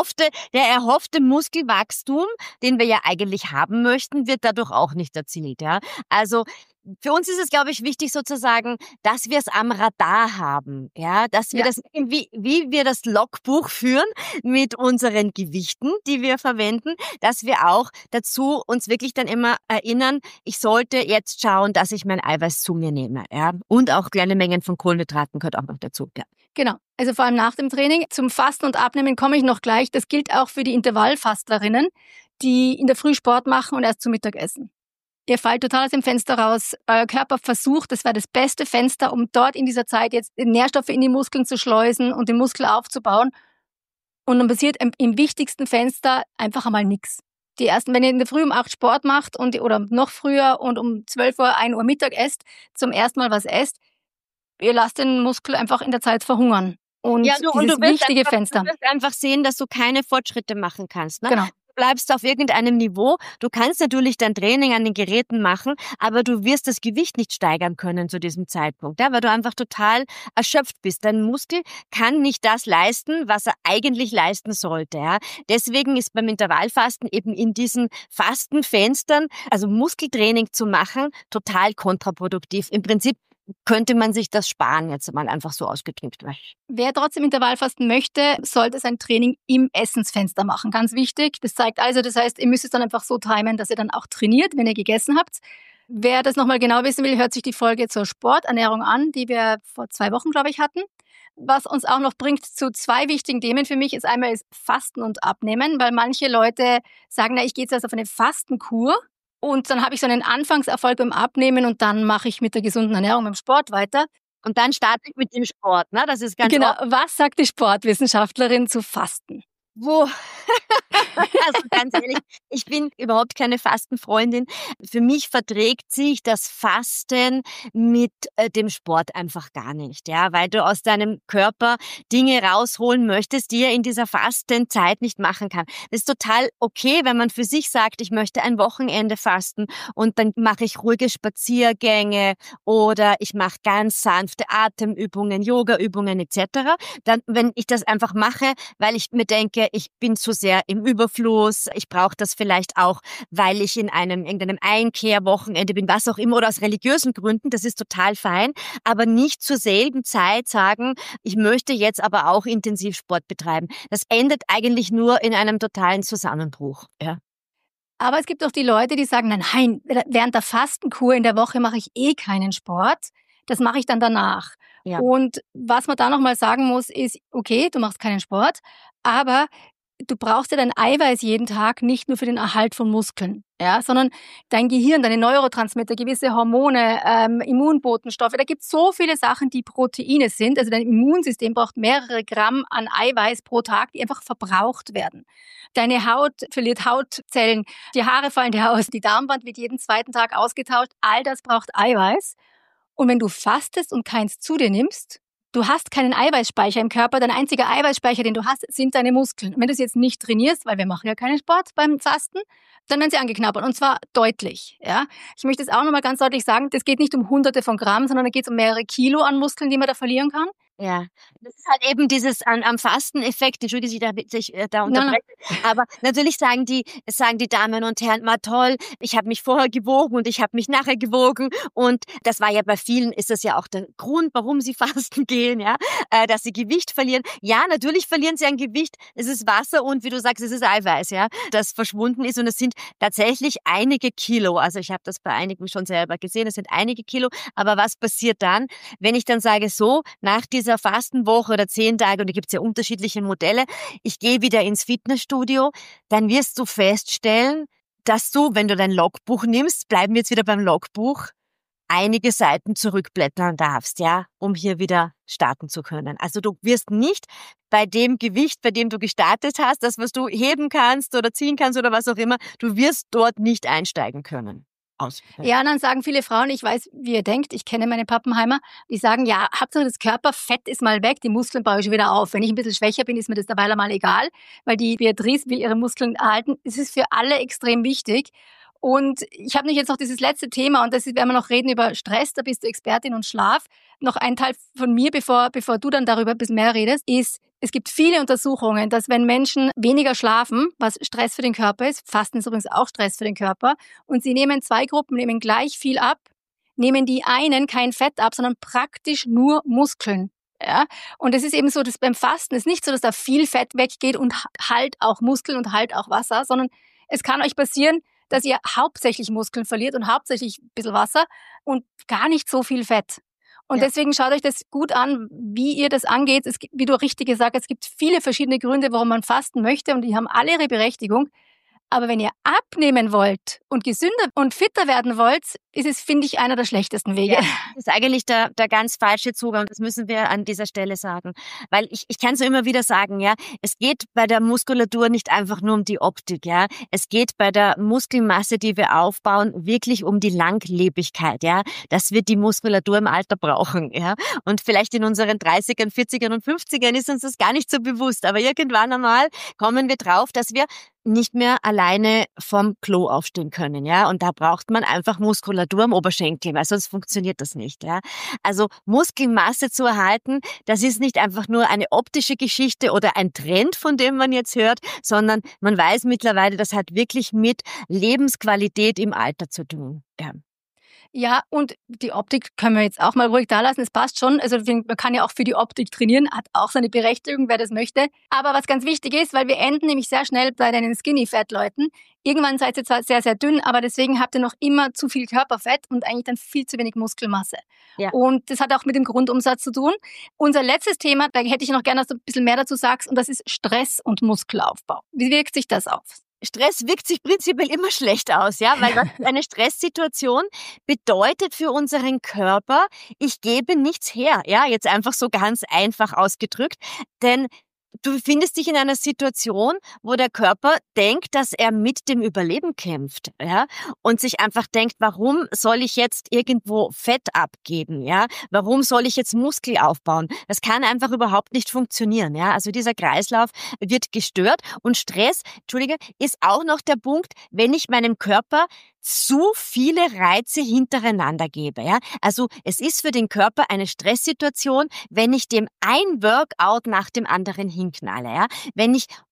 erhoffte Muskelwachstum, den wir ja eigentlich haben möchten, wird dadurch auch nicht erzielt, ja? Also für uns ist es, glaube ich, wichtig sozusagen, dass wir es am Radar haben, ja, dass wir das irgendwie, wie wir das Logbuch führen mit unseren Gewichten, die wir verwenden, dass wir auch dazu uns wirklich dann immer erinnern, ich sollte jetzt schauen, dass ich mein Eiweiß zu mir nehme, ja, und auch kleine Mengen von Kohlenhydraten gehört auch noch dazu, ja. Genau. Also vor allem nach dem Training. Zum Fasten und Abnehmen komme ich noch gleich. Das gilt auch für die Intervallfastlerinnen, die in der Früh Sport machen und erst zu Mittag essen. Ihr fallt total aus dem Fenster raus. Euer Körper versucht, das wäre das beste Fenster, um dort in dieser Zeit jetzt Nährstoffe in die Muskeln zu schleusen und den Muskel aufzubauen. Und dann passiert im wichtigsten Fenster einfach einmal nichts. Die ersten, wenn ihr in der Früh um 8 Sport macht oder noch früher und um 12 Uhr, 1 Uhr Mittag esst, zum ersten Mal was esst, ihr lasst den Muskel einfach in der Zeit verhungern. Und ja, dieses wichtige Fenster. Du wirst einfach sehen, dass du keine Fortschritte machen kannst. Ne? Genau. Du bleibst auf irgendeinem Niveau. Du kannst natürlich dein Training an den Geräten machen, aber du wirst das Gewicht nicht steigern können zu diesem Zeitpunkt, ja, weil du einfach total erschöpft bist. Dein Muskel kann nicht das leisten, was er eigentlich leisten sollte. Ja. Deswegen ist beim Intervallfasten eben in diesen Fastenfenstern, also Muskeltraining zu machen, total kontraproduktiv. Im Prinzip könnte man sich das sparen, jetzt mal einfach so ausgedrückt. Wer trotzdem Intervallfasten möchte, sollte sein Training im Essensfenster machen. Ganz wichtig. Das heißt, ihr müsst es dann einfach so timen, dass ihr dann auch trainiert, wenn ihr gegessen habt. Wer das nochmal genau wissen will, hört sich die Folge zur Sporternährung an, die wir vor 2 Wochen, glaube ich, hatten. Was uns auch noch bringt zu 2 wichtigen Themen für mich, ist einmal ist Fasten und Abnehmen, weil manche Leute sagen, ich gehe jetzt erst auf eine Fastenkur. Und dann habe ich so einen Anfangserfolg beim Abnehmen und dann mache ich mit der gesunden Ernährung beim Sport weiter. Und dann starte ich mit dem Sport, ne? Das ist ganz genau. Was sagt die Sportwissenschaftlerin zu Fasten? Also ganz ehrlich, ich bin überhaupt keine Fastenfreundin. Für mich verträgt sich das Fasten mit dem Sport einfach gar nicht, ja, weil du aus deinem Körper Dinge rausholen möchtest, die er in dieser Fastenzeit nicht machen kann. Das ist total okay, wenn man für sich sagt, ich möchte ein Wochenende fasten und dann mache ich ruhige Spaziergänge oder ich mache ganz sanfte Atemübungen, Yogaübungen etc. Dann, wenn ich das einfach mache, weil ich mir denke, ich bin so sehr im Überfluss. Ich brauche das vielleicht auch, weil ich in irgendeinem Einkehrwochenende bin, was auch immer, oder aus religiösen Gründen. Das ist total fein. Aber nicht zur selben Zeit sagen, ich möchte jetzt aber auch intensiv Sport betreiben. Das endet eigentlich nur in einem totalen Zusammenbruch. Ja. Aber es gibt auch die Leute, die sagen, nein, während der Fastenkur in der Woche mache ich eh keinen Sport. Das mache ich dann danach. Ja. Und was man da nochmal sagen muss, ist, okay, du machst keinen Sport, aber du brauchst ja dein Eiweiß jeden Tag nicht nur für den Erhalt von Muskeln, ja, sondern dein Gehirn, deine Neurotransmitter, gewisse Hormone, Immunbotenstoffe, da gibt es so viele Sachen, die Proteine sind. Also dein Immunsystem braucht mehrere Gramm an Eiweiß pro Tag, die einfach verbraucht werden. Deine Haut verliert Hautzellen, die Haare fallen dir aus, die Darmwand wird jeden zweiten Tag ausgetauscht, all das braucht Eiweiß. Und wenn du fastest und keins zu dir nimmst, du hast keinen Eiweißspeicher im Körper. Dein einziger Eiweißspeicher, den du hast, sind deine Muskeln. Und wenn du es jetzt nicht trainierst, weil wir machen ja keinen Sport beim Fasten, dann werden sie angeknabbert. Und zwar deutlich. Ja? Ich möchte es auch nochmal ganz deutlich sagen, das geht nicht um Hunderte von Gramm, sondern da geht es um mehrere Kilo an Muskeln, die man da verlieren kann. Ja, das ist halt eben dieses am Fasteneffekt, entschuldige, dass ich da unterbreche. Aber natürlich sagen die Damen und Herren, mal toll, ich habe mich vorher gewogen und ich habe mich nachher gewogen. Und das war ja bei vielen, ist das ja auch der Grund, warum sie fasten gehen, ja, dass sie Gewicht verlieren. Ja, natürlich verlieren sie ein Gewicht, es ist Wasser und wie du sagst, es ist Eiweiß, ja, das verschwunden ist und es sind tatsächlich einige Kilo. Also ich habe das bei einigen schon selber gesehen, es sind einige Kilo. Aber was passiert dann, wenn ich dann sage, so, nach dieser Fastenwoche oder 10 Tage, und da gibt es ja unterschiedliche Modelle, ich gehe wieder ins Fitnessstudio, dann wirst du feststellen, dass du, wenn du dein Logbuch nimmst, bleiben wir jetzt wieder beim Logbuch, einige Seiten zurückblättern darfst, ja, um hier wieder starten zu können. Also du wirst nicht bei dem Gewicht, bei dem du gestartet hast, das, was du heben kannst oder ziehen kannst oder was auch immer, du wirst dort nicht einsteigen können. Ja, und dann sagen viele Frauen, ich weiß, wie ihr denkt, ich kenne meine Pappenheimer, die sagen, ja, Hauptsache das Körperfett ist mal weg, die Muskeln baue ich wieder auf. Wenn ich ein bisschen schwächer bin, ist mir das dabei mal egal, weil die Beatrice will ihre Muskeln erhalten. Es ist für alle extrem wichtig. Und ich habe jetzt noch dieses letzte Thema, und das ist, wenn wir noch reden über Stress, da bist du Expertin und Schlaf. Noch ein Teil von mir, bevor du dann darüber ein bisschen mehr redest, ist, es gibt viele Untersuchungen, dass wenn Menschen weniger schlafen, was Stress für den Körper ist, Fasten ist übrigens auch Stress für den Körper, und sie nehmen 2 Gruppen, nehmen gleich viel ab, nehmen die einen kein Fett ab, sondern praktisch nur Muskeln. Ja? Und es ist eben so, dass beim Fasten ist nicht so, dass da viel Fett weggeht und halt auch Muskeln und halt auch Wasser, sondern es kann euch passieren, dass ihr hauptsächlich Muskeln verliert und hauptsächlich ein bisschen Wasser und gar nicht so viel Fett. Und deswegen schaut euch das gut an, wie ihr das angeht. Es gibt, wie du richtig gesagt hast, es gibt viele verschiedene Gründe, warum man fasten möchte, und die haben alle ihre Berechtigung. Aber wenn ihr abnehmen wollt und gesünder und fitter werden wollt, ist es, finde ich, einer der schlechtesten Wege. Ja, das ist eigentlich der ganz falsche Zugang. Das müssen wir an dieser Stelle sagen. Weil ich kann es immer wieder sagen, ja, es geht bei der Muskulatur nicht einfach nur um die Optik, ja. Es geht bei der Muskelmasse, die wir aufbauen, wirklich um die Langlebigkeit, ja. Dass wir die Muskulatur im Alter brauchen, ja. Und vielleicht in unseren 30ern, 40ern und 50ern ist uns das gar nicht so bewusst. Aber irgendwann einmal kommen wir drauf, dass wir nicht mehr alleine vom Klo aufstehen können, ja. Und da braucht man einfach Muskulatur am Oberschenkel, weil sonst funktioniert das nicht, ja. Also Muskelmasse zu erhalten, das ist nicht einfach nur eine optische Geschichte oder ein Trend, von dem man jetzt hört, sondern man weiß mittlerweile, das hat wirklich mit Lebensqualität im Alter zu tun, ja. Ja, und die Optik können wir jetzt auch mal ruhig da lassen. Es passt schon. Also man kann ja auch für die Optik trainieren, hat auch seine Berechtigung, wer das möchte. Aber was ganz wichtig ist, weil wir enden nämlich sehr schnell bei deinen Skinny-Fat-Leuten. Irgendwann seid ihr zwar sehr, sehr dünn, aber deswegen habt ihr noch immer zu viel Körperfett und eigentlich dann viel zu wenig Muskelmasse. Ja. Und das hat auch mit dem Grundumsatz zu tun. Unser letztes Thema, da hätte ich noch gerne, dass du ein bisschen mehr dazu sagst, und das ist Stress und Muskelaufbau. Wie wirkt sich das auf? Stress wirkt sich prinzipiell immer schlecht aus, ja, weil eine Stresssituation bedeutet für unseren Körper, ich gebe nichts her, ja, jetzt einfach so ganz einfach ausgedrückt, denn du befindest dich in einer Situation, wo der Körper denkt, dass er mit dem Überleben kämpft, ja, und sich einfach denkt, warum soll ich jetzt irgendwo Fett abgeben, ja? Warum soll ich jetzt Muskel aufbauen? Das kann einfach überhaupt nicht funktionieren, ja? Also dieser Kreislauf wird gestört, und Stress, ist auch noch der Punkt, wenn ich meinem Körper zu viele Reize hintereinander gebe, ja. Also es ist für den Körper eine Stresssituation, wenn ich dem ein Workout nach dem anderen hinknalle, ja. Wenn ich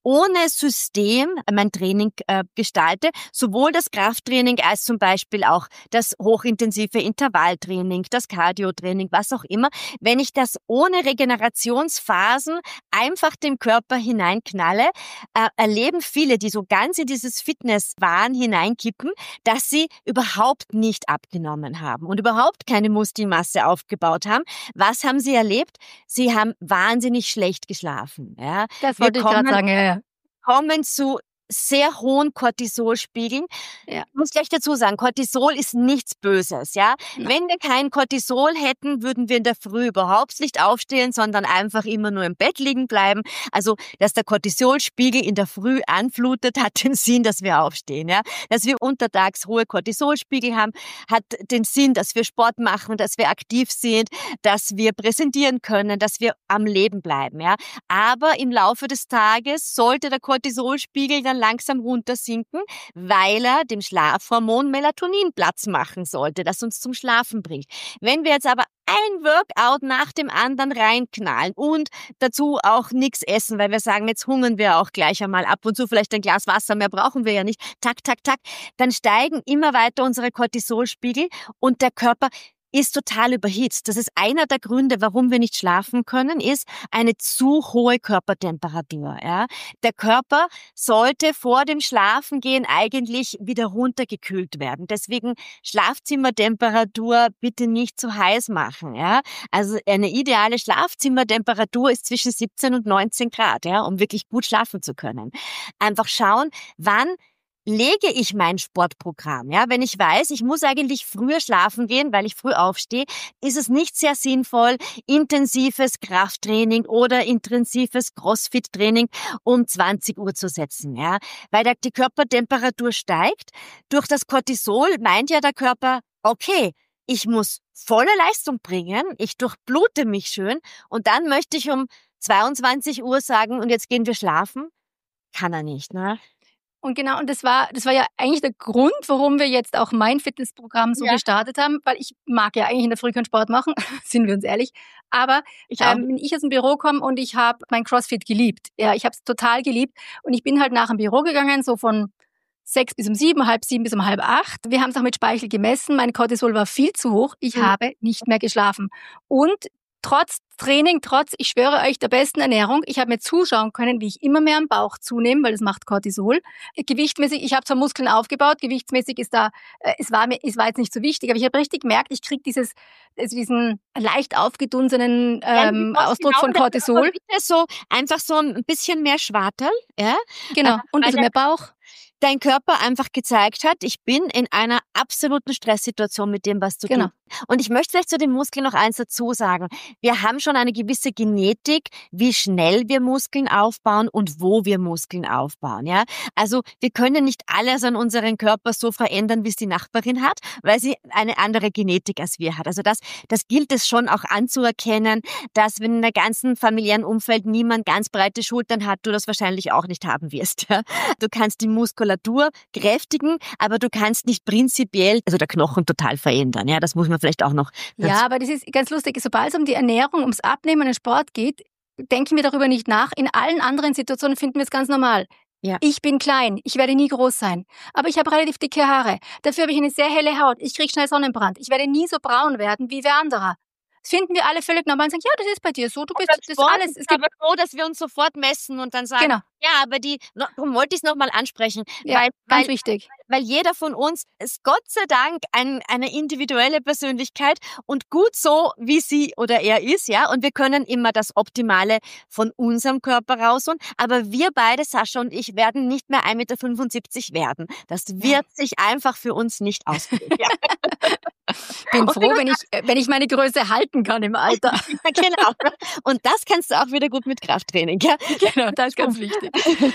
ohne System mein Training gestalte, sowohl das Krafttraining als zum Beispiel auch das hochintensive Intervalltraining, das Cardiotraining, was auch immer. Wenn ich das ohne Regenerationsphasen einfach dem Körper hineinknalle, erleben viele, die so ganz in dieses Fitnesswahn hineinkippen, dass sie überhaupt nicht abgenommen haben und überhaupt keine Muskelmasse aufgebaut haben. Was haben sie erlebt? Sie haben wahnsinnig schlecht geschlafen. Ja? Das wollte ich gerade sagen, ja. Kommen zu sehr hohen Cortisolspiegeln. Ja. Ich muss gleich dazu sagen, Cortisol ist nichts Böses, ja. Nein. Wenn wir kein Cortisol hätten, würden wir in der Früh überhaupt nicht aufstehen, sondern einfach immer nur im Bett liegen bleiben. Also, dass der Cortisolspiegel in der Früh anflutet, hat den Sinn, dass wir aufstehen, ja. Dass wir untertags hohe Cortisolspiegel haben, hat den Sinn, dass wir Sport machen, dass wir aktiv sind, dass wir präsentieren können, dass wir am Leben bleiben, ja. Aber im Laufe des Tages sollte der Cortisolspiegel dann langsam runtersinken, weil er dem Schlafhormon Melatonin Platz machen sollte, das uns zum Schlafen bringt. Wenn wir jetzt aber ein Workout nach dem anderen reinknallen und dazu auch nichts essen, weil wir sagen, jetzt hungern wir auch gleich einmal ab und zu, vielleicht ein Glas Wasser, mehr brauchen wir ja nicht, tak, tak, tak, dann steigen immer weiter unsere Cortisolspiegel und der Körper ist total überhitzt. Das ist einer der Gründe, warum wir nicht schlafen können, ist eine zu hohe Körpertemperatur. Ja? Der Körper sollte vor dem Schlafengehen eigentlich wieder runtergekühlt werden. Deswegen Schlafzimmertemperatur bitte nicht zu heiß machen. Ja? Also eine ideale Schlafzimmertemperatur ist zwischen 17 und 19 Grad, ja, um wirklich gut schlafen zu können. Einfach schauen, wann lege ich mein Sportprogramm. Ja, wenn ich weiß, ich muss eigentlich früher schlafen gehen, weil ich früh aufstehe, ist es nicht sehr sinnvoll, intensives Krafttraining oder intensives Crossfit-Training um 20 Uhr zu setzen. Ja, weil die Körpertemperatur steigt. Durch das Cortisol meint ja der Körper, okay, ich muss volle Leistung bringen, ich durchblute mich schön und dann möchte ich um 22 Uhr sagen, und jetzt gehen wir schlafen. Kann er nicht, ne? Und genau, und das war ja eigentlich der Grund, warum wir jetzt auch mein Fitnessprogramm so gestartet haben, weil ich mag ja eigentlich in der Früh keinen Sport machen, sind wir uns ehrlich. Aber wenn ich aus dem Büro komme und ich habe mein CrossFit geliebt, ja, ich habe es total geliebt und ich bin halt nach dem Büro gegangen, so von 6 bis um 7, halb 7 bis um halb 8. Wir haben es auch mit Speichel gemessen, mein Cortisol war viel zu hoch, ich habe nicht mehr geschlafen. Und trotz Training, ich schwöre euch, der besten Ernährung, ich habe mir zuschauen können, wie ich immer mehr am Bauch zunehme, weil das macht Cortisol. Gewichtmäßig, ich habe zwar Muskeln aufgebaut, gewichtsmäßig ist da, es war jetzt nicht so wichtig, aber ich habe richtig gemerkt, ich kriege diesen leicht aufgedunsenen Ausdruck von Cortisol. So einfach so ein bisschen mehr Schwartel, ja? Genau, und ein bisschen mehr Bauch. Dein Körper einfach gezeigt hat, ich bin in einer absoluten Stresssituation mit dem, was du tust. Und ich möchte vielleicht zu den Muskeln noch eins dazu sagen. Wir haben schon eine gewisse Genetik, wie schnell wir Muskeln aufbauen und wo wir Muskeln aufbauen. Ja, also wir können nicht alles an unserem Körper so verändern, wie es die Nachbarin hat, weil sie eine andere Genetik als wir hat. Also das gilt es schon auch anzuerkennen, dass wenn in der ganzen familiären Umfeld niemand ganz breite Schultern hat, du das wahrscheinlich auch nicht haben wirst. Ja? Du kannst die Muskulatur kräftigen, aber du kannst nicht prinzipiell, also der Knochen total verändern. Ja, das muss man vielleicht auch noch. Ja, aber das ist ganz lustig. Sobald es um die Ernährung, ums Abnehmen, den Sport geht, denken wir darüber nicht nach. In allen anderen Situationen finden wir es ganz normal. Ja. Ich bin klein, ich werde nie groß sein, aber ich habe relativ dicke Haare. Dafür habe ich eine sehr helle Haut. Ich kriege schnell Sonnenbrand. Ich werde nie so braun werden wie wer anderer. Das finden wir alle völlig normal und sagen, ja, das ist bei dir so, du bist, das ist alles. Es gibt aber so, dass wir uns sofort messen und dann sagen, ja, aber darum wollte ich es nochmal ansprechen. Ja, ganz wichtig. Weil jeder von uns ist Gott sei Dank eine individuelle Persönlichkeit und gut so, wie sie oder er ist, ja. Und wir können immer das Optimale von unserem Körper rausholen. Aber wir beide, Sascha und ich, werden nicht mehr 1,75 Meter werden. Das wird sich einfach für uns nicht ausgehen. Ja. Bin froh, wenn ich meine Größe halten kann im Alter. Ja, genau. Und das kannst du auch wieder gut mit Krafttraining. Ja? Genau, das ist ganz wichtig.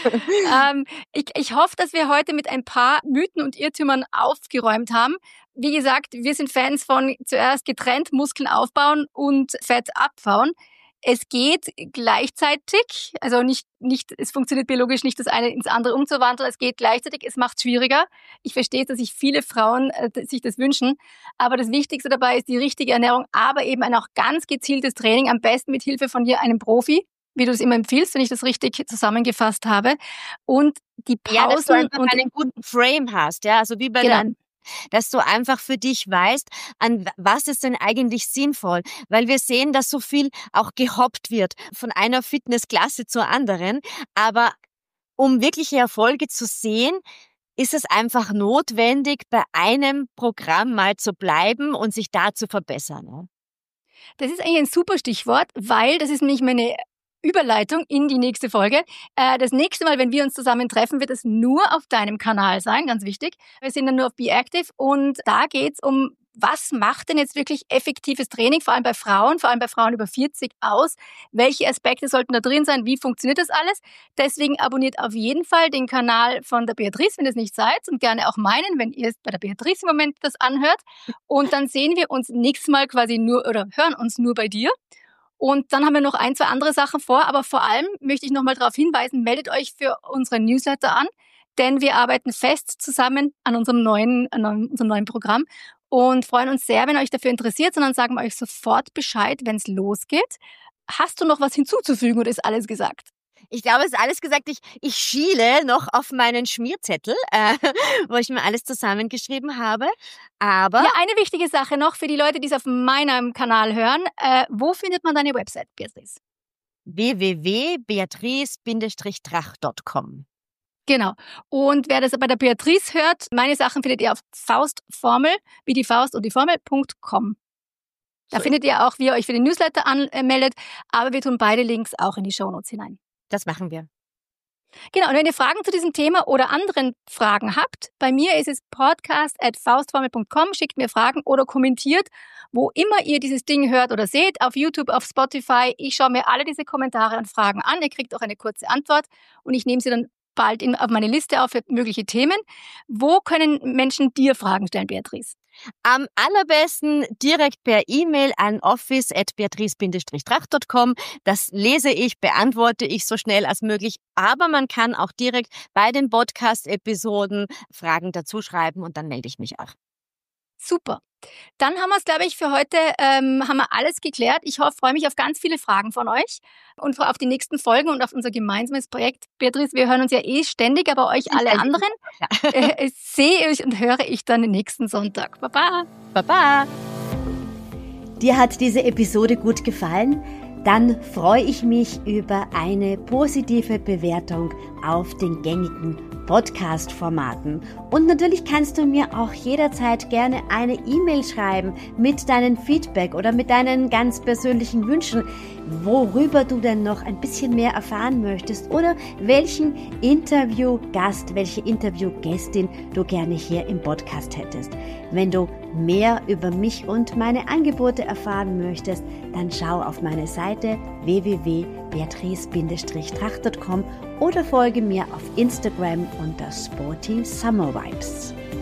Ich hoffe, dass wir heute mit ein paar Mythen und Irrtümern aufgeräumt haben. Wie gesagt, wir sind Fans von zuerst getrennt Muskeln aufbauen und Fett abbauen. Es geht gleichzeitig, also nicht, es funktioniert biologisch nicht, das eine ins andere umzuwandeln, es geht gleichzeitig, es macht es schwieriger. Ich verstehe, dass sich viele Frauen sich das wünschen, aber das Wichtigste dabei ist die richtige Ernährung, aber eben ein auch ganz gezieltes Training, am besten mit Hilfe von einem Profi. wie du es immer empfiehlst, wenn ich das richtig zusammengefasst habe. Und die Pausen. Ja, dass du einfach einen guten Frame hast, ja, also wie bei Genau. dass du einfach für dich weißt, an was ist denn eigentlich sinnvoll, weil wir sehen, dass so viel auch gehoppt wird von einer Fitnessklasse zur anderen, aber um wirkliche Erfolge zu sehen, ist es einfach notwendig, bei einem Programm mal zu bleiben und sich da zu verbessern. Ne? Das ist eigentlich ein super Stichwort, weil das ist nämlich meine Überleitung in die nächste Folge. Das nächste Mal, wenn wir uns zusammen treffen, wird es nur auf deinem Kanal sein, ganz wichtig. Wir sind dann nur auf Be Active und da geht's um, was macht denn jetzt wirklich effektives Training, vor allem bei Frauen über 40 aus? Welche Aspekte sollten da drin sein? Wie funktioniert das alles? Deswegen abonniert auf jeden Fall den Kanal von der Beatrice, wenn ihr es nicht seid, und gerne auch meinen, wenn ihr es bei der Beatrice im Moment das anhört. Und dann sehen wir uns nächstes Mal quasi nur oder hören uns nur bei dir. Und dann haben wir noch 1, 2 andere Sachen vor, aber vor allem möchte ich nochmal darauf hinweisen, meldet euch für unseren Newsletter an, denn wir arbeiten fest zusammen an unserem neuen Programm und freuen uns sehr, wenn ihr euch dafür interessiert, sondern sagen wir euch sofort Bescheid, wenn es losgeht. Hast du noch was hinzuzufügen oder ist alles gesagt? Ich glaube, es ist alles gesagt. Ich schiele noch auf meinen Schmierzettel, wo ich mir alles zusammengeschrieben habe. Aber ja, eine wichtige Sache noch für die Leute, die es auf meinem Kanal hören. Wo findet man deine Website, Beatrice? www.beatrice-trach.com. Genau. Und wer das bei der Beatrice hört, meine Sachen findet ihr auf Faustformel, wie die Faust und die Formel.com. Da findet ihr auch, wie ihr euch für den Newsletter anmeldet, aber wir tun beide Links auch in die Shownotes hinein. Das machen wir. Genau, und wenn ihr Fragen zu diesem Thema oder anderen Fragen habt, bei mir ist es podcast@faustformel.com, schickt mir Fragen oder kommentiert, wo immer ihr dieses Ding hört oder seht, auf YouTube, auf Spotify. Ich schaue mir alle diese Kommentare und Fragen an, ihr kriegt auch eine kurze Antwort und ich nehme sie dann bald auf meine Liste auf für mögliche Themen. Wo können Menschen dir Fragen stellen, Beatrice? Am allerbesten direkt per E-Mail an office@beatrice-trach.com. Das lese ich, beantworte ich so schnell als möglich. Aber man kann auch direkt bei den Podcast-Episoden Fragen dazu schreiben und dann melde ich mich auch. Super. Dann haben wir es, glaube ich, für heute haben wir alles geklärt. Ich freue mich auf ganz viele Fragen von euch und auf die nächsten Folgen und auf unser gemeinsames Projekt. Beatrice, wir hören uns ja ständig, aber euch alle anderen sehe ich und höre ich dann nächsten Sonntag. Baba. Baba. Dir hat diese Episode gut gefallen? Dann freue ich mich über eine positive Bewertung auf den gängigen Podcast-Formaten. Und natürlich kannst du mir auch jederzeit gerne eine E-Mail schreiben mit deinem Feedback oder mit deinen ganz persönlichen Wünschen, worüber du denn noch ein bisschen mehr erfahren möchtest oder welchen Interviewgast, welche Interviewgästin du gerne hier im Podcast hättest. Wenn du mehr über mich und meine Angebote erfahren möchtest, dann schau auf meine Seite www.beatrice-trach.com oder folge mir auf Instagram unter Sporty Summer Vibes.